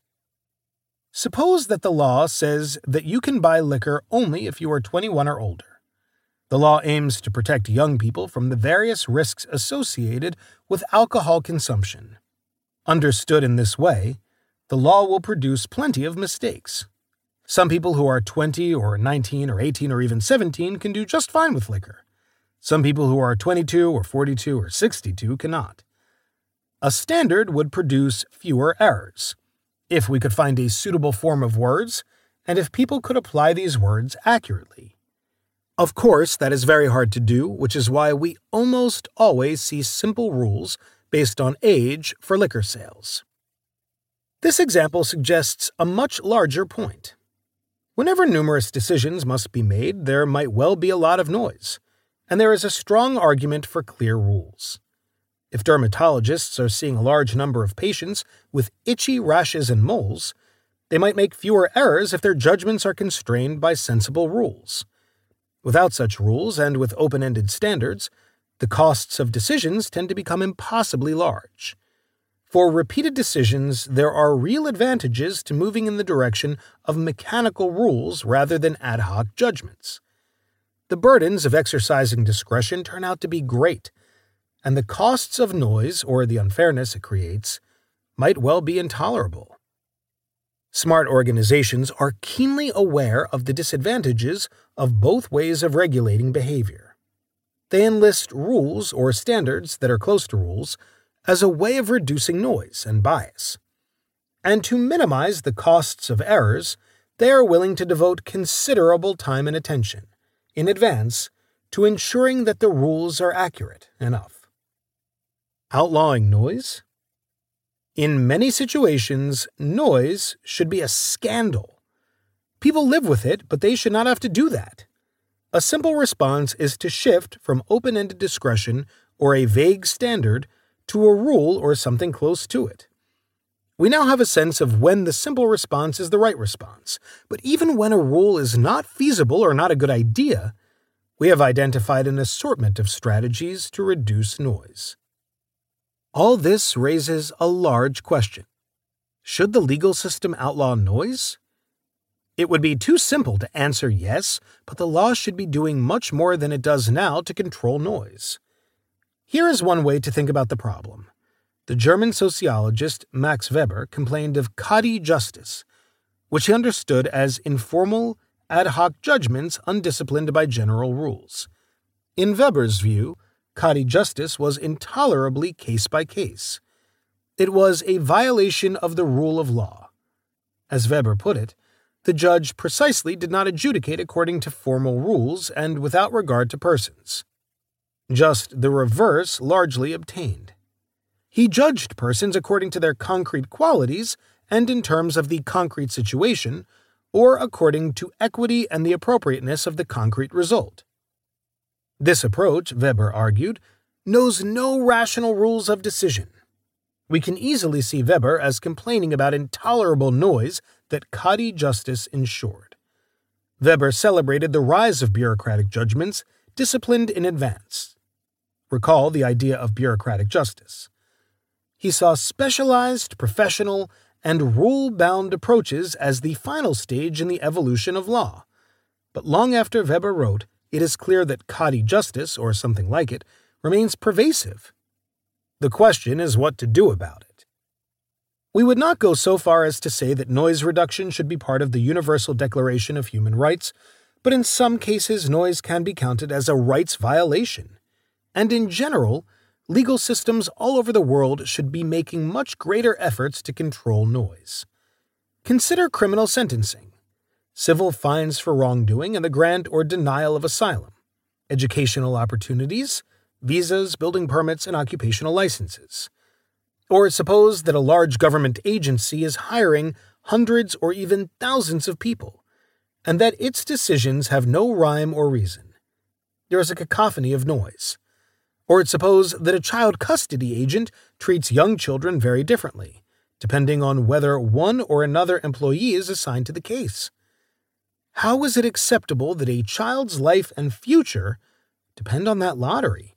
Suppose that the law says that you can buy liquor only if you are twenty-one or older. The law aims to protect young people from the various risks associated with alcohol consumption. Understood in this way, the law will produce plenty of mistakes. Some people who are twenty or nineteen or eighteen or even seventeen can do just fine with liquor. Some people who are twenty-two or forty-two or sixty-two cannot. A standard would produce fewer errors, if we could find a suitable form of words, and if people could apply these words accurately. Of course, that is very hard to do, which is why we almost always see simple rules based on age for liquor sales. This example suggests a much larger point. Whenever numerous decisions must be made, there might well be a lot of noise, and there is a strong argument for clear rules. If dermatologists are seeing a large number of patients with itchy rashes and moles, they might make fewer errors if their judgments are constrained by sensible rules. Without such rules and with open-ended standards, the costs of decisions tend to become impossibly large. For repeated decisions, there are real advantages to moving in the direction of mechanical rules rather than ad hoc judgments. The burdens of exercising discretion turn out to be great, and the costs of noise, or the unfairness it creates, might well be intolerable. Smart organizations are keenly aware of the disadvantages of both ways of regulating behavior. They enlist rules or standards that are close to rules as a way of reducing noise and bias. And to minimize the costs of errors, they are willing to devote considerable time and attention, in advance, to ensuring that the rules are accurate enough. Outlawing noise? In many situations, noise should be a scandal. People live with it, but they should not have to do that. A simple response is to shift from open-ended discretion or a vague standard to a rule or something close to it. We now have a sense of when the simple response is the right response, but even when a rule is not feasible or not a good idea, we have identified an assortment of strategies to reduce noise. All this raises a large question. Should the legal system outlaw noise? It would be too simple to answer yes, but the law should be doing much more than it does now to control noise. Here is one way to think about the problem. The German sociologist Max Weber complained of Kadi justice, which he understood as informal, ad hoc judgments undisciplined by general rules. In Weber's view, Kadi justice was intolerably case by case. It was a violation of the rule of law. As Weber put it, the judge precisely did not adjudicate according to formal rules and without regard to persons. Just the reverse largely obtained. He judged persons according to their concrete qualities and in terms of the concrete situation, or according to equity and the appropriateness of the concrete result. This approach, Weber argued, knows no rational rules of decision. We can easily see Weber as complaining about intolerable noise that Kadi justice ensured. Weber celebrated the rise of bureaucratic judgments disciplined in advance. Recall the idea of bureaucratic justice. He saw specialized, professional, and rule-bound approaches as the final stage in the evolution of law. But long after Weber wrote, it is clear that Kadi justice, or something like it, remains pervasive. The question is what to do about it. We would not go so far as to say that noise reduction should be part of the Universal Declaration of Human Rights, but in some cases noise can be counted as a rights violation. And in general, legal systems all over the world should be making much greater efforts to control noise. Consider criminal sentencing, civil fines for wrongdoing and the grant or denial of asylum, educational opportunities, visas, building permits, and occupational licenses. Or suppose that a large government agency is hiring hundreds or even thousands of people, and that its decisions have no rhyme or reason. There is a cacophony of noise. Or suppose that a child custody agent treats young children very differently, depending on whether one or another employee is assigned to the case. How is it acceptable that a child's life and future depend on that lottery?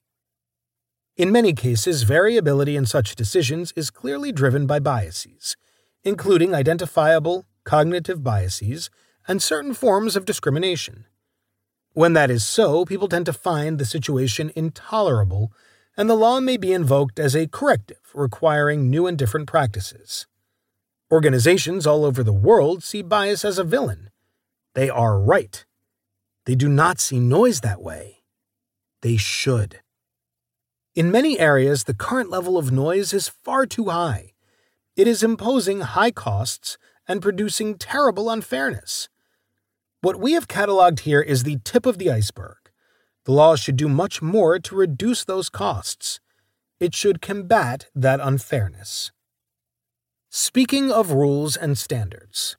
In many cases, variability in such decisions is clearly driven by biases, including identifiable cognitive biases and certain forms of discrimination. When that is so, people tend to find the situation intolerable, and the law may be invoked as a corrective requiring new and different practices. Organizations all over the world see bias as a villain. They are right. They do not see noise that way. They should. In many areas, the current level of noise is far too high. It is imposing high costs and producing terrible unfairness. What we have cataloged here is the tip of the iceberg. The law should do much more to reduce those costs. It should combat that unfairness. Speaking of rules and standards.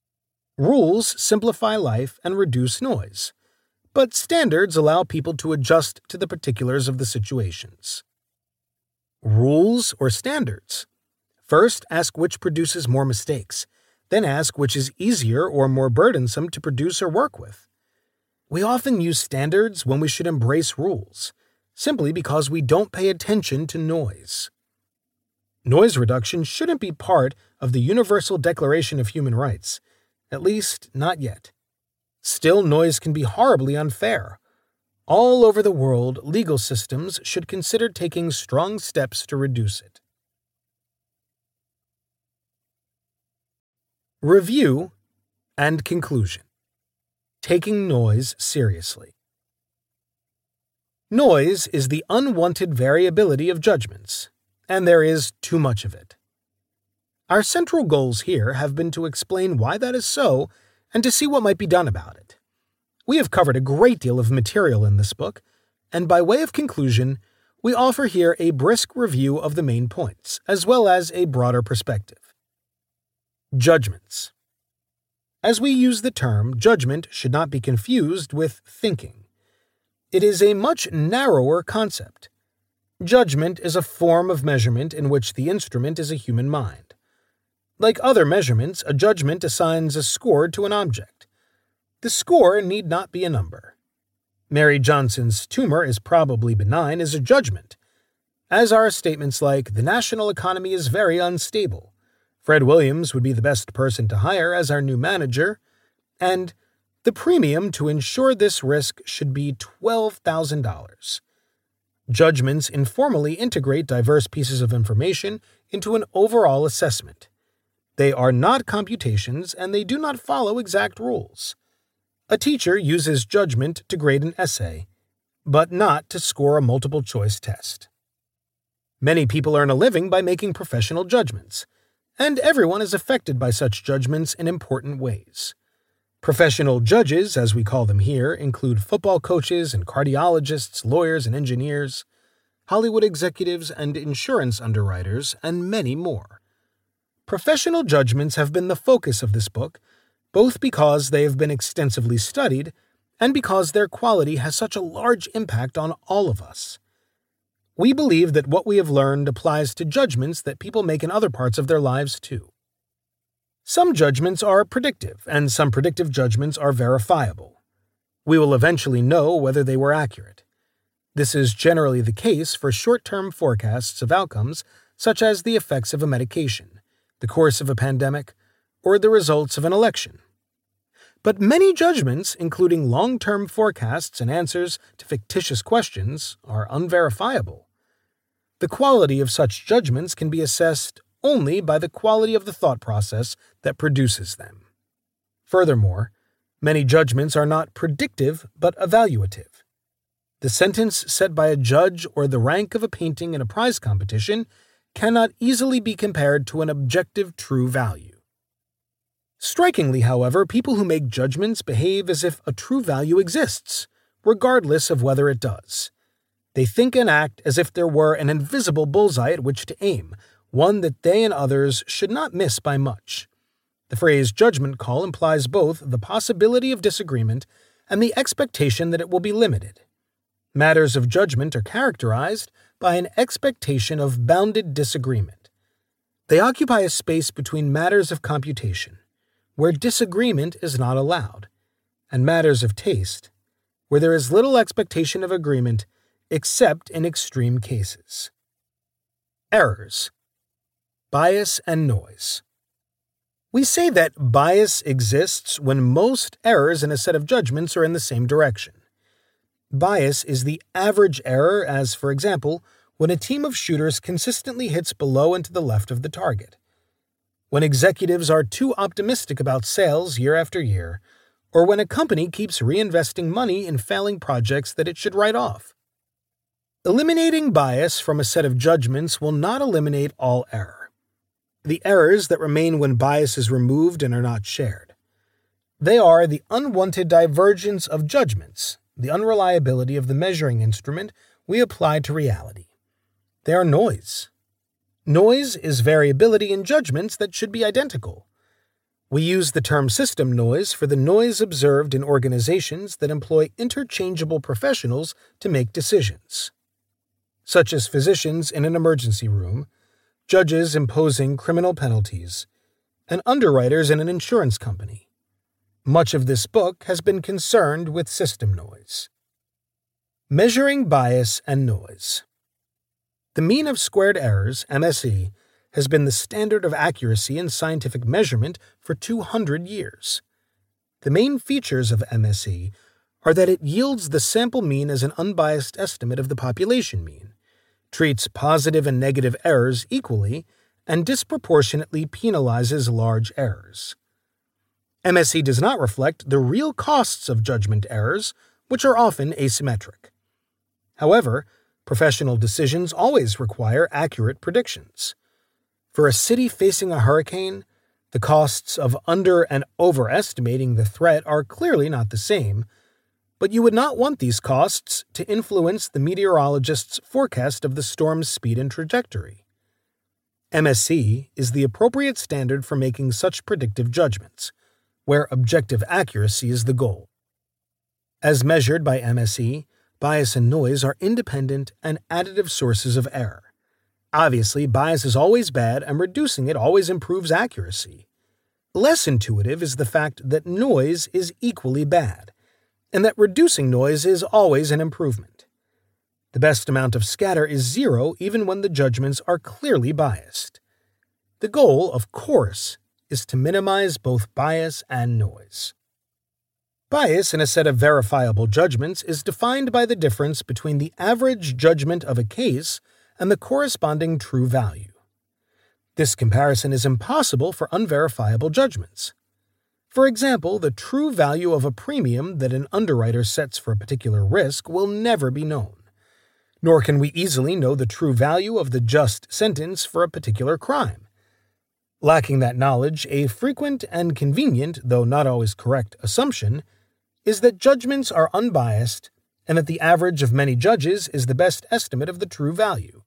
Rules simplify life and reduce noise, but standards allow people to adjust to the particulars of the situations. Rules or standards? First, ask which produces more mistakes. Then ask which is easier or more burdensome to produce or work with. We often use standards when we should embrace rules, simply because we don't pay attention to noise. Noise reduction shouldn't be part of the Universal Declaration of Human Rights, at least not yet. Still, noise can be horribly unfair. All over the world, legal systems should consider taking strong steps to reduce it. Review and conclusion. Taking noise seriously. Noise is the unwanted variability of judgments, and there is too much of it. Our central goals here have been to explain why that is so and to see what might be done about it. We have covered a great deal of material in this book, and by way of conclusion, we offer here a brisk review of the main points, as well as a broader perspective. Judgments. As we use the term, judgment should not be confused with thinking. It is a much narrower concept. Judgment is a form of measurement in which the instrument is a human mind. Like other measurements, a judgment assigns a score to an object. The score need not be a number. Mary Johnson's tumor is probably benign as a judgment. as are statements like, "The national economy is very unstable. Fred Williams would be the best person to hire as our new manager," and "The premium to insure this risk should be twelve thousand dollars. Judgments informally integrate diverse pieces of information into an overall assessment. They are not computations, and they do not follow exact rules. A teacher uses judgment to grade an essay, but not to score a multiple-choice test. Many people earn a living by making professional judgments, and everyone is affected by such judgments in important ways. Professional judges, as we call them here, include football coaches and cardiologists, lawyers and engineers, Hollywood executives and insurance underwriters, and many more. Professional judgments have been the focus of this book, both because they have been extensively studied and because their quality has such a large impact on all of us. We believe that what we have learned applies to judgments that people make in other parts of their lives too. Some judgments are predictive, and some predictive judgments are verifiable. We will eventually know whether they were accurate. This is generally the case for short-term forecasts of outcomes such as the effects of a medication, the course of a pandemic, or the results of an election. But many judgments, including long-term forecasts and answers to fictitious questions, are unverifiable. The quality of such judgments can be assessed only by the quality of the thought process that produces them. Furthermore, many judgments are not predictive but evaluative. The sentence set by a judge or the rank of a painting in a prize competition cannot easily be compared to an objective true value. Strikingly, however, people who make judgments behave as if a true value exists, regardless of whether it does. They think and act as if there were an invisible bullseye at which to aim, one that they and others should not miss by much. The phrase judgment call implies both the possibility of disagreement and the expectation that it will be limited. Matters of judgment are characterized by an expectation of bounded disagreement. They occupy a space between matters of computation, where disagreement is not allowed, and matters of taste, where there is little expectation of agreement except in extreme cases. Errors. Bias and noise. We say that bias exists when most errors in a set of judgments are in the same direction. Bias is the average error, as, for example, when a team of shooters consistently hits below and to the left of the target, when executives are too optimistic about sales year after year, or when a company keeps reinvesting money in failing projects that it should write off. Eliminating bias from a set of judgments will not eliminate all error. The errors that remain when bias is removed and are not shared. They are the unwanted divergence of judgments, the unreliability of the measuring instrument we apply to reality. They are noise. Noise is variability in judgments that should be identical. We use the term system noise for the noise observed in organizations that employ interchangeable professionals to make decisions, such as physicians in an emergency room, judges imposing criminal penalties, and underwriters in an insurance company. Much of this book has been concerned with system noise. Measuring bias and noise. The mean of squared errors, M S E, has been the standard of accuracy in scientific measurement for two hundred years. The main features of M S E are that it yields the sample mean as an unbiased estimate of the population mean, treats positive and negative errors equally, and disproportionately penalizes large errors. M S E does not reflect the real costs of judgment errors, which are often asymmetric. However, professional decisions always require accurate predictions. For a city facing a hurricane, the costs of under- and overestimating the threat are clearly not the same, but you would not want these costs to influence the meteorologist's forecast of the storm's speed and trajectory. M S E is the appropriate standard for making such predictive judgments, where objective accuracy is the goal. As measured by M S E, bias and noise are independent and additive sources of error. Obviously, bias is always bad and reducing it always improves accuracy. Less intuitive is the fact that noise is equally bad, and that reducing noise is always an improvement. The best amount of scatter is zero even when the judgments are clearly biased. The goal, of course, is to minimize both bias and noise. Bias in a set of verifiable judgments is defined by the difference between the average judgment of a case and the corresponding true value. This comparison is impossible for unverifiable judgments. For example, the true value of a premium that an underwriter sets for a particular risk will never be known, nor can we easily know the true value of the just sentence for a particular crime. Lacking that knowledge, a frequent and convenient, though not always correct, assumption is that judgments are unbiased and that the average of many judges is the best estimate of the true value.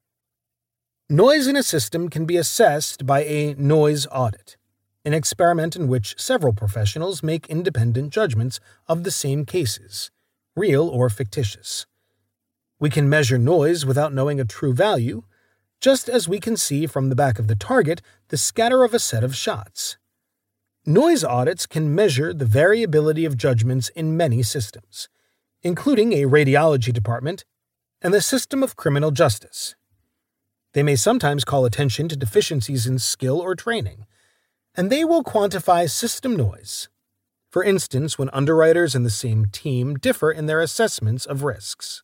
Noise in a system can be assessed by a noise audit, an experiment in which several professionals make independent judgments of the same cases, real or fictitious. We can measure noise without knowing a true value, just as we can see from the back of the target the scatter of a set of shots. Noise audits can measure the variability of judgments in many systems, including a radiology department and the system of criminal justice. They may sometimes call attention to deficiencies in skill or training, and they will quantify system noise. For instance, when underwriters in the same team differ in their assessments of risks.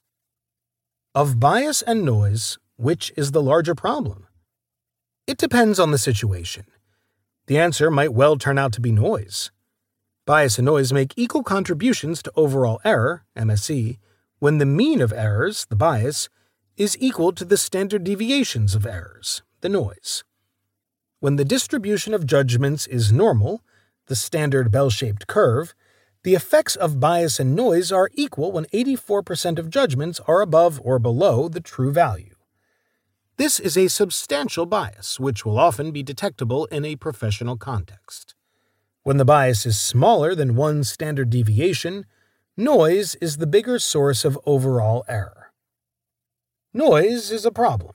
Of bias and noise, which is the larger problem? It depends on the situation. The answer might well turn out to be noise. Bias and noise make equal contributions to overall error, M S E, when the mean of errors, the bias, is equal to the standard deviations of errors, the noise. When the distribution of judgments is normal, the standard bell-shaped curve, the effects of bias and noise are equal when eighty-four percent of judgments are above or below the true value. This is a substantial bias, which will often be detectable in a professional context. When the bias is smaller than one standard deviation, noise is the bigger source of overall error. Noise is a problem.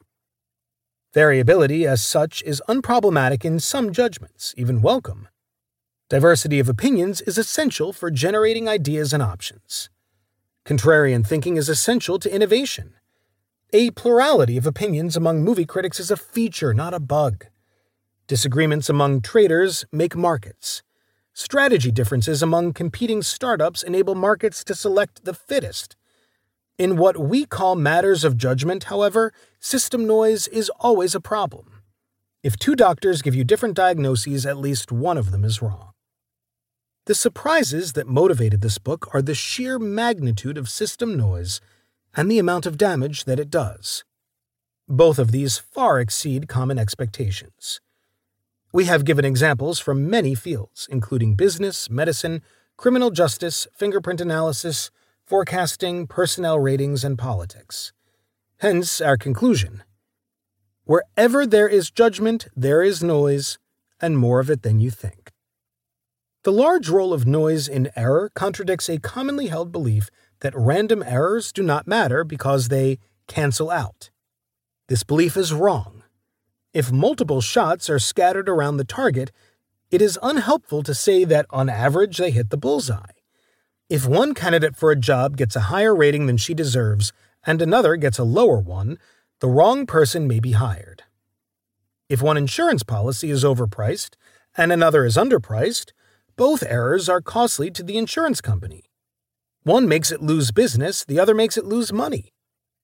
Variability as such is unproblematic in some judgments, even welcome. Diversity of opinions is essential for generating ideas and options. Contrarian thinking is essential to innovation. A plurality of opinions among movie critics is a feature, not a bug. Disagreements among traders make markets. Strategy differences among competing startups enable markets to select the fittest. In what we call matters of judgment, however, system noise is always a problem. If two doctors give you different diagnoses, at least one of them is wrong. The surprises that motivated this book are the sheer magnitude of system noise and the amount of damage that it does. Both of these far exceed common expectations. We have given examples from many fields, including business, medicine, criminal justice, fingerprint analysis, forecasting, personnel ratings, and politics. Hence our conclusion. Wherever there is judgment, there is noise, and more of it than you think. The large role of noise in error contradicts a commonly held belief that random errors do not matter because they cancel out. This belief is wrong. If multiple shots are scattered around the target, it is unhelpful to say that on average they hit the bullseye. If one candidate for a job gets a higher rating than she deserves and another gets a lower one, the wrong person may be hired. If one insurance policy is overpriced and another is underpriced, both errors are costly to the insurance company. One makes it lose business, the other makes it lose money.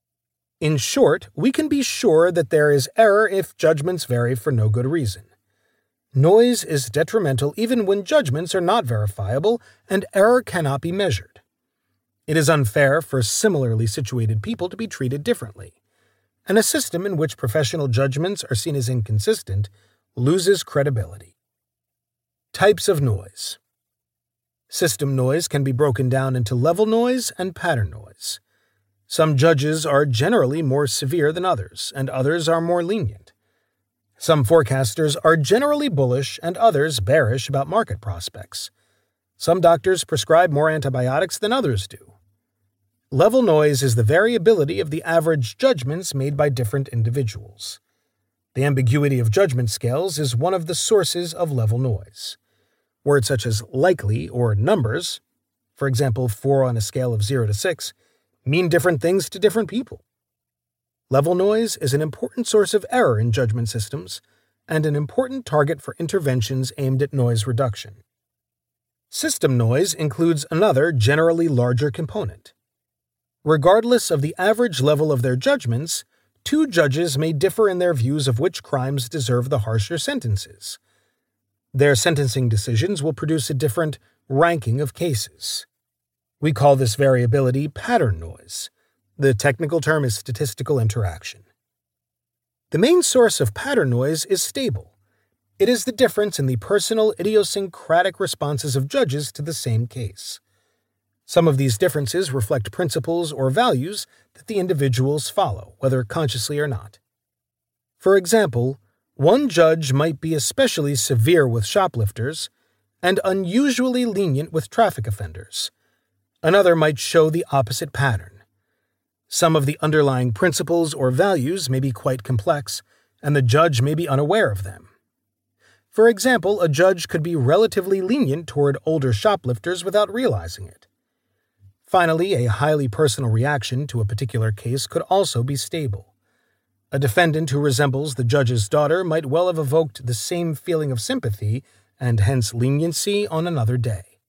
In short, we can be sure that there is error if judgments vary for no good reason. Noise is detrimental even when judgments are not verifiable and error cannot be measured. It is unfair for similarly situated people to be treated differently, and a system in which professional judgments are seen as inconsistent loses credibility. Types of noise. System noise can be broken down into level noise and pattern noise. Some judges are generally more severe than others, and others are more lenient. Some forecasters are generally bullish and others bearish about market prospects. Some doctors prescribe more antibiotics than others do. Level noise is the variability of the average judgments made by different individuals. The ambiguity of judgment scales is one of the sources of level noise. Words such as likely or numbers, for example, four on a scale of zero to six, mean different things to different people. Level noise is an important source of error in judgment systems and an important target for interventions aimed at noise reduction. System noise includes another, generally larger component. Regardless of the average level of their judgments, two judges may differ in their views of which crimes deserve the harsher sentences. Their sentencing decisions will produce a different ranking of cases. We call this variability pattern noise. The technical term is statistical interaction. The main source of pattern noise is stable. It is the difference in the personal idiosyncratic responses of judges to the same case. Some of these differences reflect principles or values that the individuals follow, whether consciously or not. For example, one judge might be especially severe with shoplifters and unusually lenient with traffic offenders. Another might show the opposite pattern. Some of the underlying principles or values may be quite complex, and the judge may be unaware of them. For example, a judge could be relatively lenient toward older shoplifters without realizing it. Finally, a highly personal reaction to a particular case could also be stable. A defendant who resembles the judge's daughter might well have evoked the same feeling of sympathy and hence leniency on another day.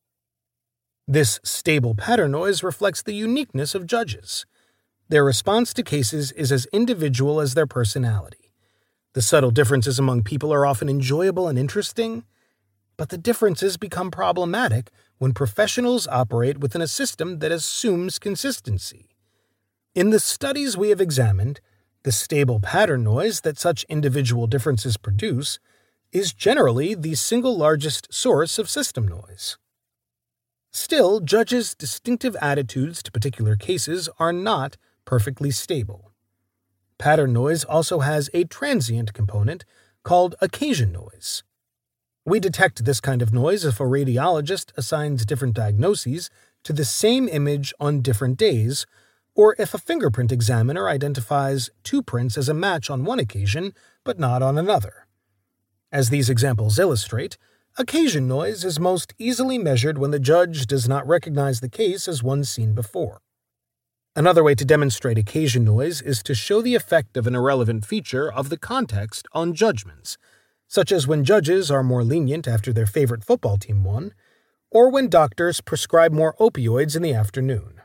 This stable pattern noise reflects the uniqueness of judges. Their response to cases is as individual as their personality. The subtle differences among people are often enjoyable and interesting, but the differences become problematic when professionals operate within a system that assumes consistency. In the studies we have examined, the stable pattern noise that such individual differences produce is generally the single largest source of system noise. Still, judges' distinctive attitudes to particular cases are not perfectly stable. Pattern noise also has a transient component called occasion noise. We detect this kind of noise if a radiologist assigns different diagnoses to the same image on different days, or if a fingerprint examiner identifies two prints as a match on one occasion but not on another. As these examples illustrate, occasion noise is most easily measured when the judge does not recognize the case as one seen before. Another way to demonstrate occasion noise is to show the effect of an irrelevant feature of the context on judgments, such as when judges are more lenient after their favorite football team won, or when doctors prescribe more opioids in the afternoon.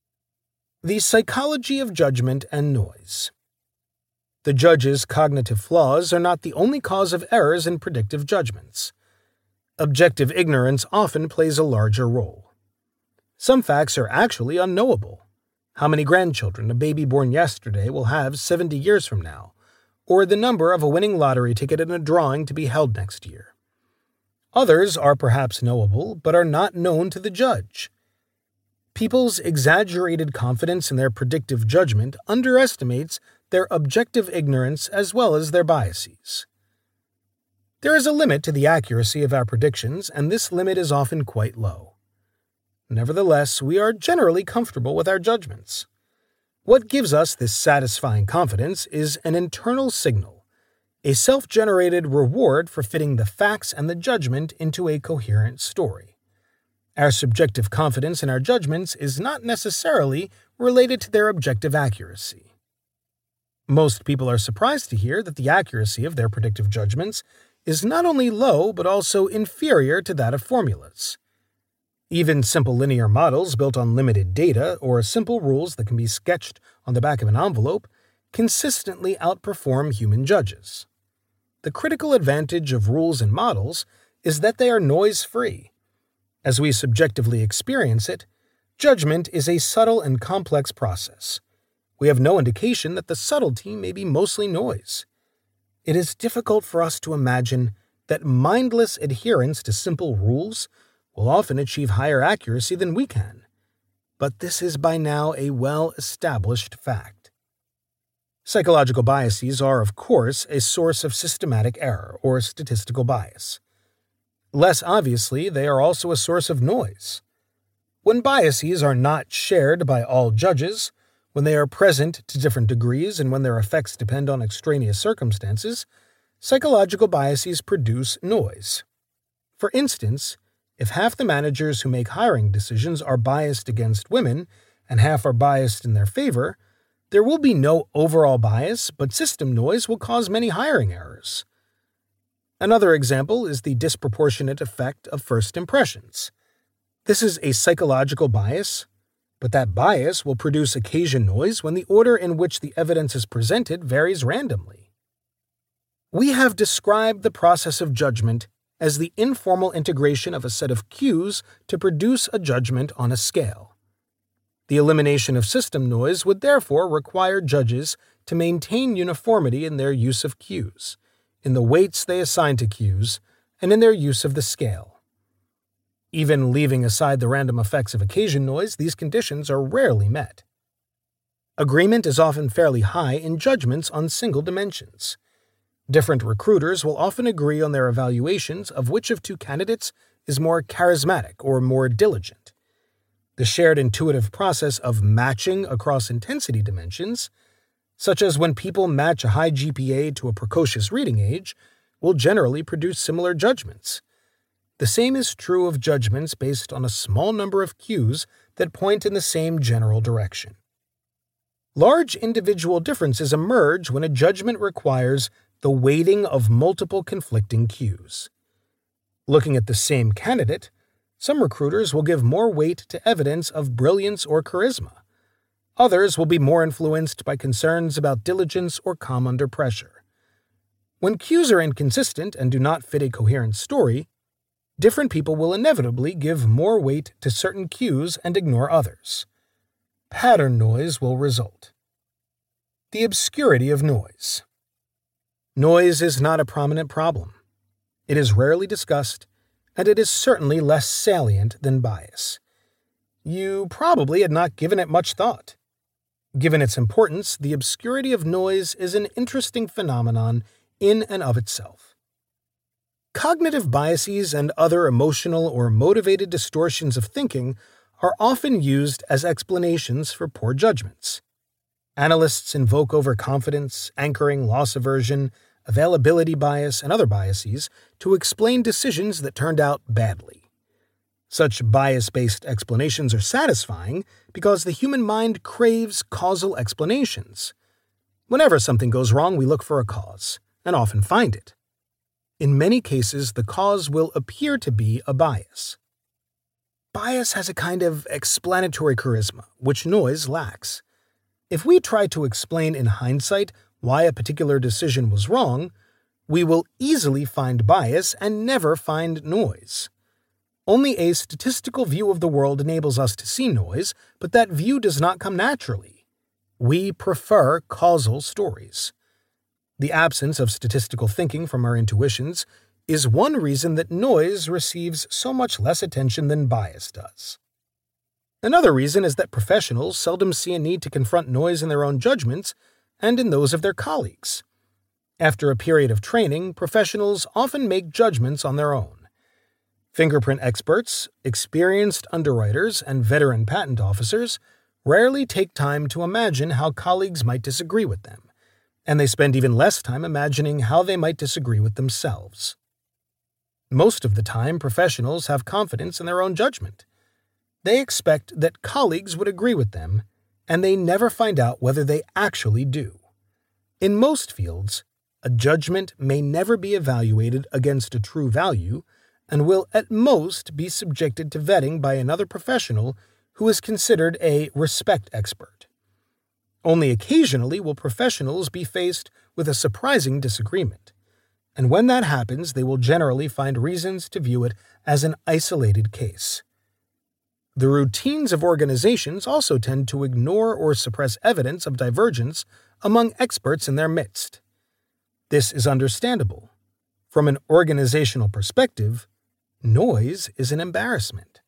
The psychology of judgment and noise. The judge's cognitive flaws are not the only cause of errors in predictive judgments. Objective ignorance often plays a larger role. Some facts are actually unknowable. How many grandchildren a baby born yesterday will have seventy years from now, or the number of a winning lottery ticket in a drawing to be held next year. Others are perhaps knowable, but are not known to the judge. People's exaggerated confidence in their predictive judgment underestimates their objective ignorance as well as their biases. There is a limit to the accuracy of our predictions, and this limit is often quite low. Nevertheless, we are generally comfortable with our judgments. What gives us this satisfying confidence is an internal signal, a self-generated reward for fitting the facts and the judgment into a coherent story. Our subjective confidence in our judgments is not necessarily related to their objective accuracy. Most people are surprised to hear that the accuracy of their predictive judgments is not only low but also inferior to that of formulas. Even simple linear models built on limited data or simple rules that can be sketched on the back of an envelope consistently outperform human judges. The critical advantage of rules and models is that they are noise-free. As we subjectively experience it, judgment is a subtle and complex process. We have no indication that the subtlety may be mostly noise. It is difficult for us to imagine that mindless adherence to simple rules will often achieve higher accuracy than we can. But this is by now a well-established fact. Psychological biases are, of course, a source of systematic error or statistical bias. Less obviously, they are also a source of noise. When biases are not shared by all judges, when they are present to different degrees, and when their effects depend on extraneous circumstances, psychological biases produce noise. For instance, if half the managers who make hiring decisions are biased against women and half are biased in their favor, There will be no overall bias, but system noise will cause many hiring errors. Another example is the disproportionate effect of first impressions. This is a psychological bias, but that bias will produce occasion noise when the order in which the evidence is presented varies randomly. We have described the process of judgment as the informal integration of a set of cues to produce a judgment on a scale. The elimination of system noise would therefore require judges to maintain uniformity in their use of cues, in the weights they assign to cues, and in their use of the scale. Even leaving aside the random effects of occasion noise, these conditions are rarely met. Agreement is often fairly high in judgments on single dimensions. Different recruiters will often agree on their evaluations of which of two candidates is more charismatic or more diligent. The shared intuitive process of matching across intensity dimensions, such as when people match a high G P A to a precocious reading age, will generally produce similar judgments. The same is true of judgments based on a small number of cues that point in the same general direction. Large individual differences emerge when a judgment requires the weighting of multiple conflicting cues. Looking at the same candidate, some recruiters will give more weight to evidence of brilliance or charisma. Others will be more influenced by concerns about diligence or calm under pressure. When cues are inconsistent and do not fit a coherent story, different people will inevitably give more weight to certain cues and ignore others. Pattern noise will result. The obscurity of noise. Noise is not a prominent problem. It is rarely discussed, and it is certainly less salient than bias. You probably had not given it much thought. Given its importance, the obscurity of noise is an interesting phenomenon in and of itself. Cognitive biases and other emotional or motivated distortions of thinking are often used as explanations for poor judgments. Analysts invoke overconfidence, anchoring, loss aversion, availability bias, and other biases to explain decisions that turned out badly. Such bias-based explanations are satisfying because the human mind craves causal explanations. Whenever something goes wrong, we look for a cause, and often find it. In many cases, the cause will appear to be a bias. Bias has a kind of explanatory charisma, which noise lacks. If we try to explain in hindsight why a particular decision was wrong, we will easily find bias and never find noise. Only a statistical view of the world enables us to see noise, but that view does not come naturally. We prefer causal stories. The absence of statistical thinking from our intuitions is one reason that noise receives so much less attention than bias does. Another reason is that professionals seldom see a need to confront noise in their own judgments and in those of their colleagues. After a period of training, professionals often make judgments on their own. Fingerprint experts, experienced underwriters, and veteran patent officers rarely take time to imagine how colleagues might disagree with them, and they spend even less time imagining how they might disagree with themselves. Most of the time, professionals have confidence in their own judgment. They expect that colleagues would agree with them, and they never find out whether they actually do. In most fields, a judgment may never be evaluated against a true value and will at most be subjected to vetting by another professional who is considered a respect expert. Only occasionally will professionals be faced with a surprising disagreement, and when that happens, they will generally find reasons to view it as an isolated case. The routines of organizations also tend to ignore or suppress evidence of divergence among experts in their midst. This is understandable. From an organizational perspective, noise is an embarrassment.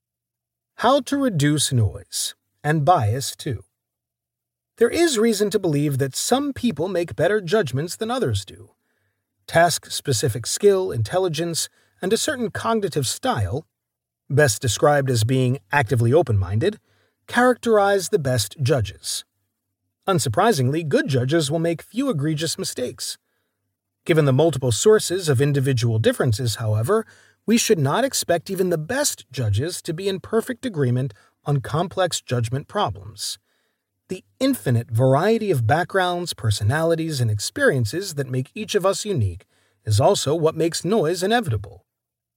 How to reduce noise, and bias too. There is reason to believe that some people make better judgments than others do. Task-specific skill, intelligence, and a certain cognitive style, best described as being actively open-minded, characterize the best judges. Unsurprisingly, good judges will make few egregious mistakes. Given the multiple sources of individual differences, however, we should not expect even the best judges to be in perfect agreement on complex judgment problems. The infinite variety of backgrounds, personalities, and experiences that make each of us unique is also what makes noise inevitable.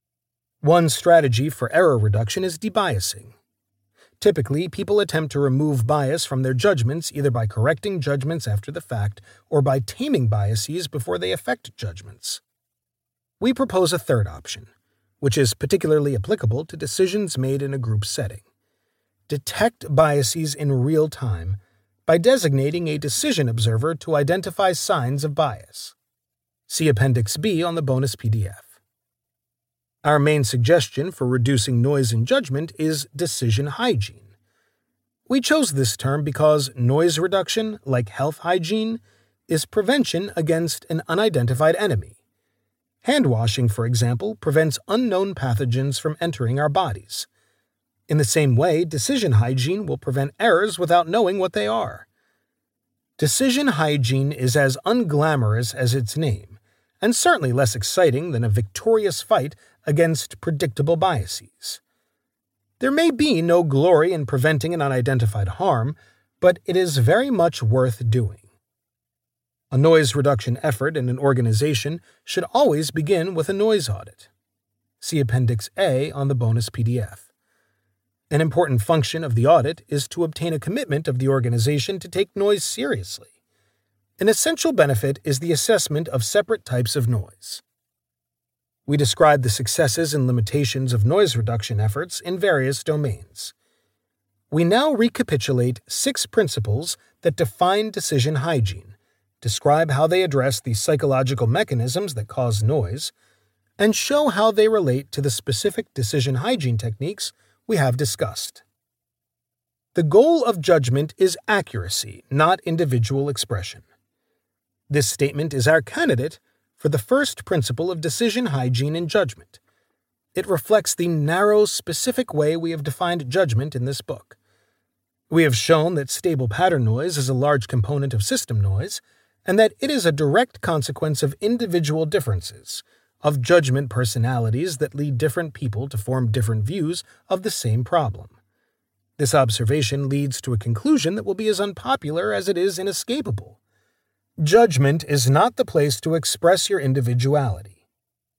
One strategy for error reduction is debiasing. Typically, people attempt to remove bias from their judgments either by correcting judgments after the fact or by taming biases before they affect judgments. We propose a third option, which is particularly applicable to decisions made in a group setting. Detect biases in real time by designating a decision observer to identify signs of bias. See Appendix B on the bonus P D F. Our main suggestion for reducing noise in judgment is decision hygiene. We chose this term because noise reduction, like health hygiene, is prevention against an unidentified enemy. Hand washing, for example, prevents unknown pathogens from entering our bodies. In the same way, decision hygiene will prevent errors without knowing what they are. Decision hygiene is as unglamorous as its name, and certainly less exciting than a victorious fight against predictable biases. There may be no glory in preventing an unidentified harm, but it is very much worth doing. A noise reduction effort in an organization should always begin with a noise audit. See Appendix A on the bonus P D F. An important function of the audit is to obtain a commitment of the organization to take noise seriously. An essential benefit is the assessment of separate types of noise. We describe the successes and limitations of noise reduction efforts in various domains. We now recapitulate six principles that define decision hygiene, describe how they address the psychological mechanisms that cause noise, and show how they relate to the specific decision hygiene techniques we have discussed. The goal of judgment is accuracy, not individual expression. This statement is our candidate for the first principle of decision hygiene in judgment. It reflects the narrow, specific way we have defined judgment in this book. We have shown that stable pattern noise is a large component of system noise, and that it is a direct consequence of individual differences, of judgment personalities that lead different people to form different views of the same problem. This observation leads to a conclusion that will be as unpopular as it is inescapable. Judgment is not the place to express your individuality.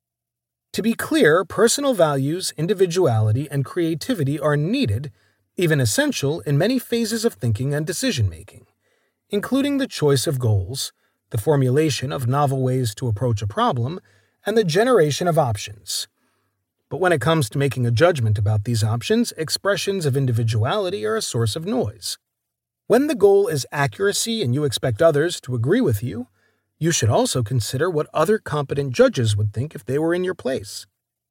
To be clear, personal values, individuality, and creativity are needed, even essential, in many phases of thinking and decision-making, including the choice of goals, the formulation of novel ways to approach a problem, and the generation of options. But when it comes to making a judgment about these options, expressions of individuality are a source of noise. When the goal is accuracy and you expect others to agree with you, you should also consider what other competent judges would think if they were in your place.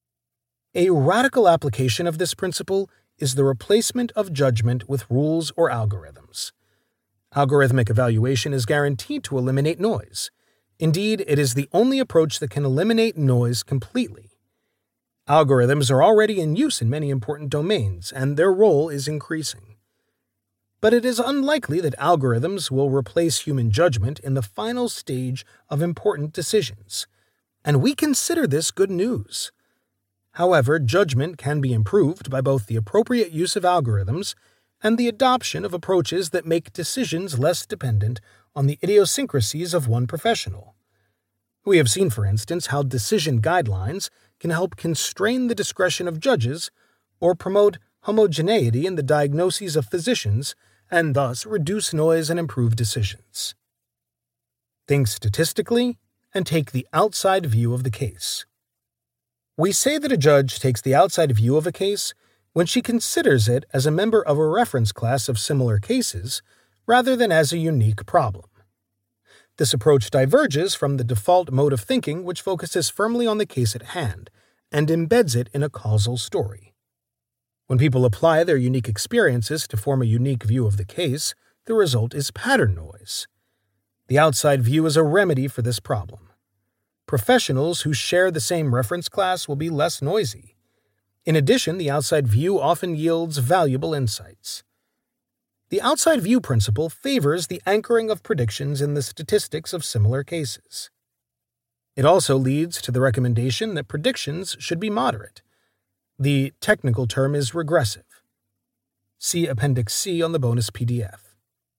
A radical application of this principle is the replacement of judgment with rules or algorithms. Algorithmic evaluation is guaranteed to eliminate noise. Indeed, it is the only approach that can eliminate noise completely. Algorithms are already in use in many important domains, and their role is increasing. But it is unlikely that algorithms will replace human judgment in the final stage of important decisions, and we consider this good news. However, judgment can be improved by both the appropriate use of algorithms and the adoption of approaches that make decisions less dependent on the idiosyncrasies of one professional. We have seen, for instance, how decision guidelines can help constrain the discretion of judges or promote homogeneity in the diagnoses of physicians and thus reduce noise and improve decisions. Think statistically and take the outside view of the case. We say that a judge takes the outside view of a case when she considers it as a member of a reference class of similar cases rather than as a unique problem. This approach diverges from the default mode of thinking, which focuses firmly on the case at hand and embeds it in a causal story. When people apply their unique experiences to form a unique view of the case, the result is pattern noise. The outside view is a remedy for this problem. Professionals who share the same reference class will be less noisy. In addition, the outside view often yields valuable insights. The outside view principle favors the anchoring of predictions in the statistics of similar cases. It also leads to the recommendation that predictions should be moderate. The technical term is regressive. See Appendix C on the bonus P D F.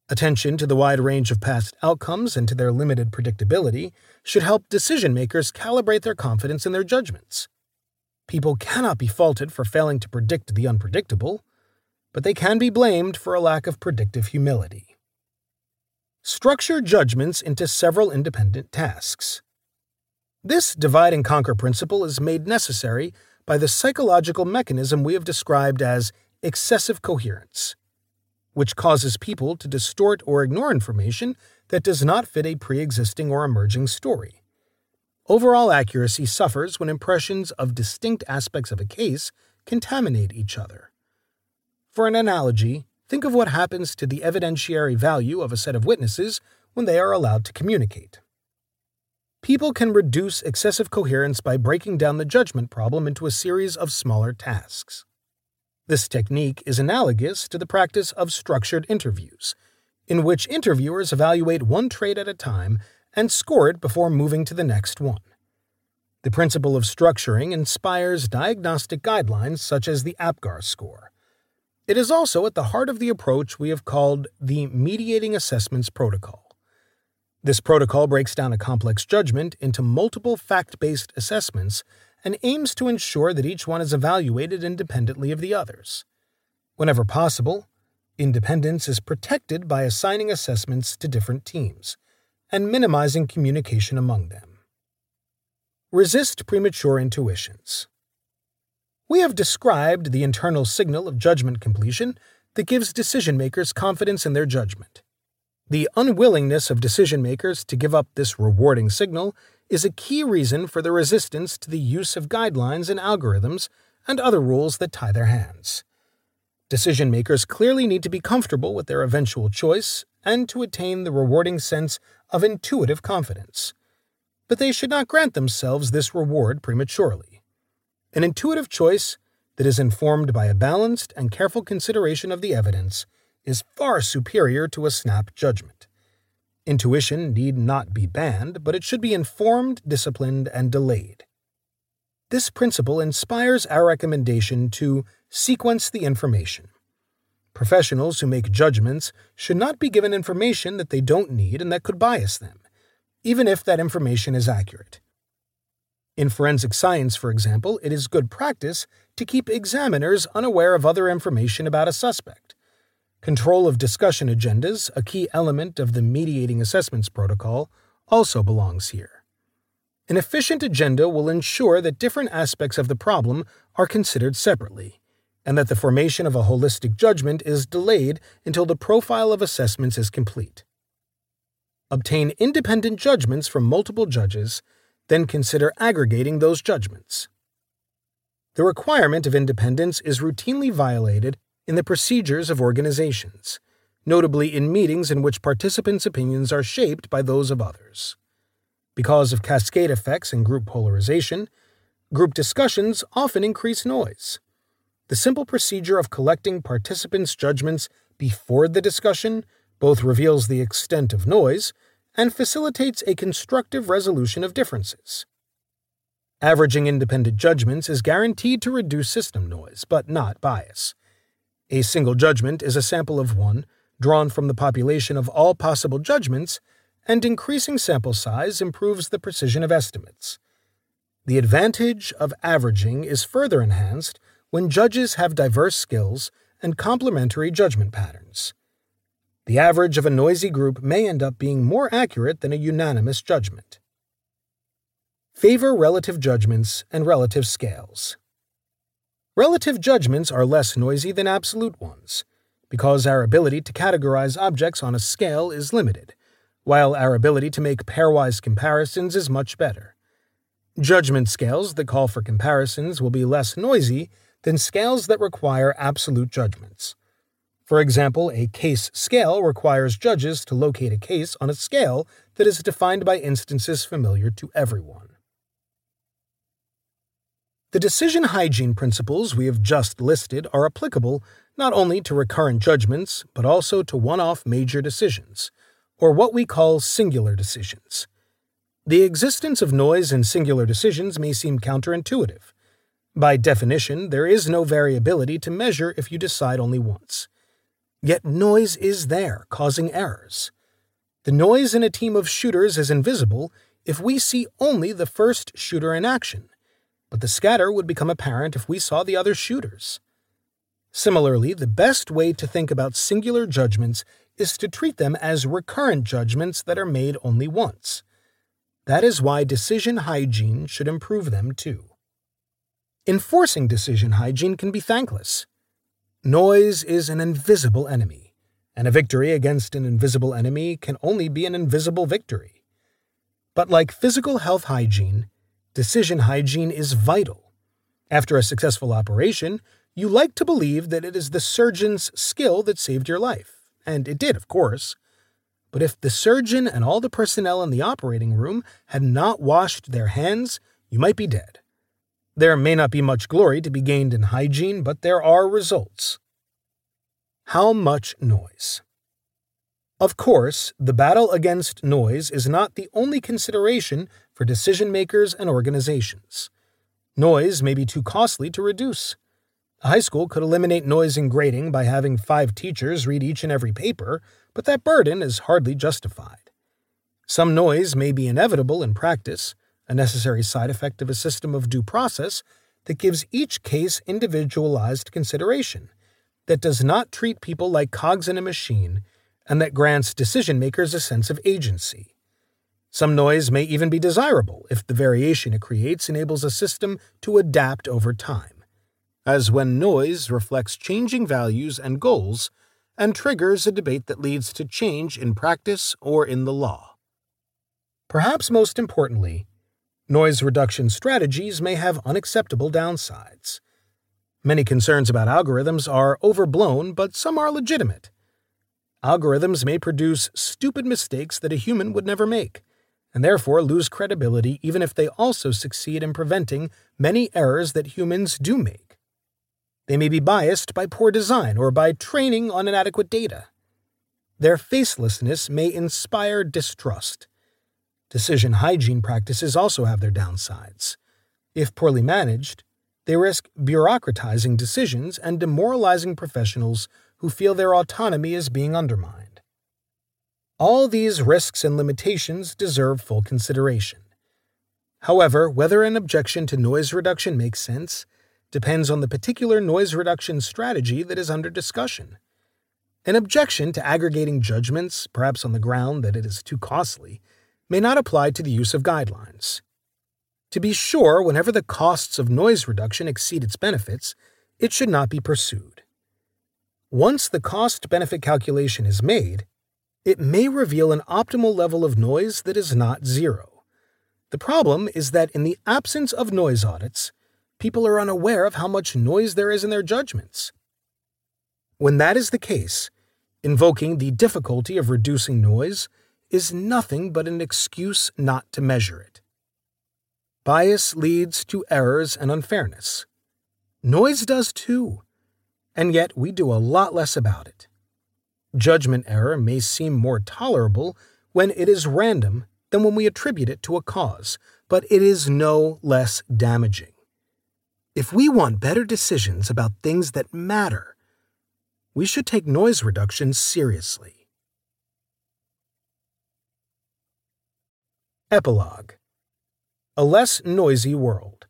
Attention to the wide range of past outcomes and to their limited predictability should help decision-makers calibrate their confidence in their judgments. People cannot be faulted for failing to predict the unpredictable, but they can be blamed for a lack of predictive humility. Structure judgments into several independent tasks. This divide-and-conquer principle is made necessary by the psychological mechanism we have described as excessive coherence, which causes people to distort or ignore information that does not fit a pre-existing or emerging story. Overall accuracy suffers when impressions of distinct aspects of a case contaminate each other. For an analogy, think of what happens to the evidentiary value of a set of witnesses when they are allowed to communicate. People can reduce excessive coherence by breaking down the judgment problem into a series of smaller tasks. This technique is analogous to the practice of structured interviews, in which interviewers evaluate one trait at a time and score it before moving to the next one. The principle of structuring inspires diagnostic guidelines such as the APGAR score. It is also at the heart of the approach we have called the Mediating Assessments Protocol. This protocol breaks down a complex judgment into multiple fact-based assessments and aims to ensure that each one is evaluated independently of the others. Whenever possible, independence is protected by assigning assessments to different teams and minimizing communication among them. Resist premature intuitions. We have described the internal signal of judgment completion that gives decision-makers confidence in their judgment. The unwillingness of decision-makers to give up this rewarding signal is a key reason for the resistance to the use of guidelines and algorithms and other rules that tie their hands. Decision-makers clearly need to be comfortable with their eventual choice and to attain the rewarding sense of intuitive confidence. But they should not grant themselves this reward prematurely. An intuitive choice that is informed by a balanced and careful consideration of the evidence is far superior to a snap judgment. Intuition need not be banned, but it should be informed, disciplined, and delayed. This principle inspires our recommendation to sequence the information. Professionals who make judgments should not be given information that they don't need and that could bias them, even if that information is accurate. In forensic science, for example, it is good practice to keep examiners unaware of other information about a suspect. Control of discussion agendas, a key element of the Mediating Assessments Protocol, also belongs here. An efficient agenda will ensure that different aspects of the problem are considered separately, and that the formation of a holistic judgment is delayed until the profile of assessments is complete. Obtain independent judgments from multiple judges, then consider aggregating those judgments. The requirement of independence is routinely violated in the procedures of organizations, notably in meetings in which participants' opinions are shaped by those of others. Because of cascade effects and group polarization, group discussions often increase noise. The simple procedure of collecting participants' judgments before the discussion both reveals the extent of noise and facilitates a constructive resolution of differences. Averaging independent judgments is guaranteed to reduce system noise, but not bias. A single judgment is a sample of one, drawn from the population of all possible judgments, and increasing sample size improves the precision of estimates. The advantage of averaging is further enhanced when judges have diverse skills and complementary judgment patterns. The average of a noisy group may end up being more accurate than a unanimous judgment. Favor relative judgments and relative scales. Relative judgments are less noisy than absolute ones, because our ability to categorize objects on a scale is limited, while our ability to make pairwise comparisons is much better. Judgment scales that call for comparisons will be less noisy than scales that require absolute judgments. For example, a case scale requires judges to locate a case on a scale that is defined by instances familiar to everyone. The decision hygiene principles we have just listed are applicable not only to recurrent judgments, but also to one-off major decisions, or what we call singular decisions. The existence of noise in singular decisions may seem counterintuitive. By definition, there is no variability to measure if you decide only once. Yet noise is there, causing errors. The noise in a team of shooters is invisible if we see only the first shooter in action, but the scatter would become apparent if we saw the other shooters. Similarly, the best way to think about singular judgments is to treat them as recurrent judgments that are made only once. That is why decision hygiene should improve them too. Enforcing decision hygiene can be thankless. Noise is an invisible enemy, and a victory against an invisible enemy can only be an invisible victory. But like physical health hygiene, decision hygiene is vital. After a successful operation, you like to believe that it is the surgeon's skill that saved your life, and it did, of course. But if the surgeon and all the personnel in the operating room had not washed their hands, you might be dead. There may not be much glory to be gained in hygiene, but there are results. How much noise? Of course, the battle against noise is not the only consideration for decision makers and organizations. Noise may be too costly to reduce. A high school could eliminate noise in grading by having five teachers read each and every paper, but that burden is hardly justified. Some noise may be inevitable in practice, a necessary side effect of a system of due process that gives each case individualized consideration, that does not treat people like cogs in a machine, and that grants decision-makers a sense of agency. Some noise may even be desirable if the variation it creates enables a system to adapt over time, as when noise reflects changing values and goals and triggers a debate that leads to change in practice or in the law. Perhaps most importantly, noise reduction strategies may have unacceptable downsides. Many concerns about algorithms are overblown, but some are legitimate. Algorithms may produce stupid mistakes that a human would never make, and therefore lose credibility even if they also succeed in preventing many errors that humans do make. They may be biased by poor design or by training on inadequate data. Their facelessness may inspire distrust. Decision hygiene practices also have their downsides. If poorly managed, they risk bureaucratizing decisions and demoralizing professionals who feel their autonomy is being undermined. All these risks and limitations deserve full consideration. However, whether an objection to noise reduction makes sense depends on the particular noise reduction strategy that is under discussion. An objection to aggregating judgments, perhaps on the ground that it is too costly, may not apply to the use of guidelines. To be sure, whenever the costs of noise reduction exceed its benefits, it should not be pursued. Once the cost-benefit calculation is made, it may reveal an optimal level of noise that is not zero. The problem is that in the absence of noise audits, people are unaware of how much noise there is in their judgments. When that is the case, invoking the difficulty of reducing noise is nothing but an excuse not to measure it. Bias leads to errors and unfairness. Noise does too, and yet we do a lot less about it. Judgment error may seem more tolerable when it is random than when we attribute it to a cause, but it is no less damaging. If we want better decisions about things that matter, we should take noise reduction seriously. Epilogue: A less noisy world.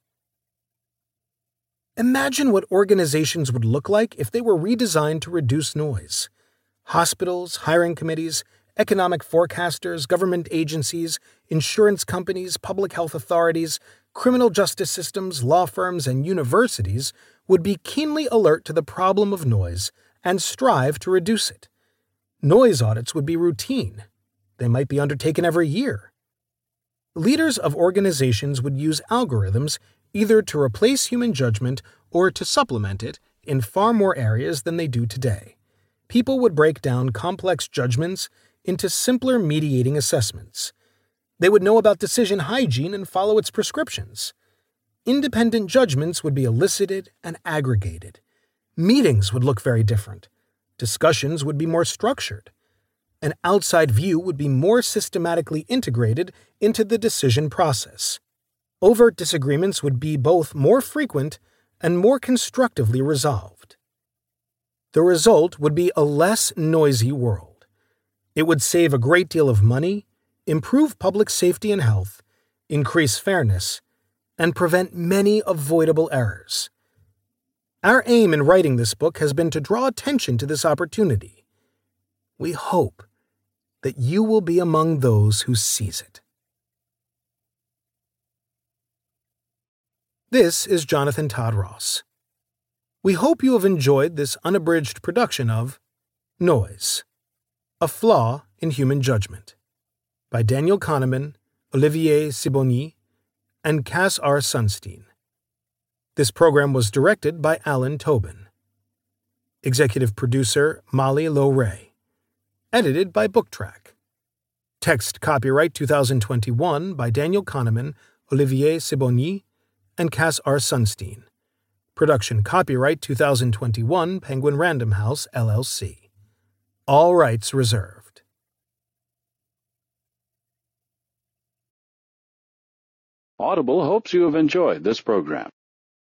Imagine what organizations would look like if they were redesigned to reduce noise. Hospitals, hiring committees, economic forecasters, government agencies, insurance companies, public health authorities, criminal justice systems, law firms, and universities would be keenly alert to the problem of noise and strive to reduce it. Noise audits would be routine. They might be undertaken every year. Leaders of organizations would use algorithms either to replace human judgment or to supplement it in far more areas than they do today. People would break down complex judgments into simpler mediating assessments. They would know about decision hygiene and follow its prescriptions. Independent judgments would be elicited and aggregated. Meetings would look very different. Discussions would be more structured. An outside view would be more systematically integrated into the decision process. Overt disagreements would be both more frequent and more constructively resolved. The result would be a less noisy world. It would save a great deal of money, improve public safety and health, increase fairness, and prevent many avoidable errors. Our aim in writing this book has been to draw attention to this opportunity. We hope that you will be among those who seize it. This is Jonathan Todd Ross. We hope you have enjoyed this unabridged production of Noise, A Flaw in Human Judgment by Daniel Kahneman, Olivier Sibony, and Cass R. Sunstein. This program was directed by Alan Tobin. Executive producer Molly Lowe Ray. Edited by BookTrack. Text copyright twenty twenty-one by Daniel Kahneman, Olivier Sibony, and Cass R. Sunstein. Production copyright twenty twenty-one Penguin Random House, L L C. All rights reserved. Audible hopes you have enjoyed this program.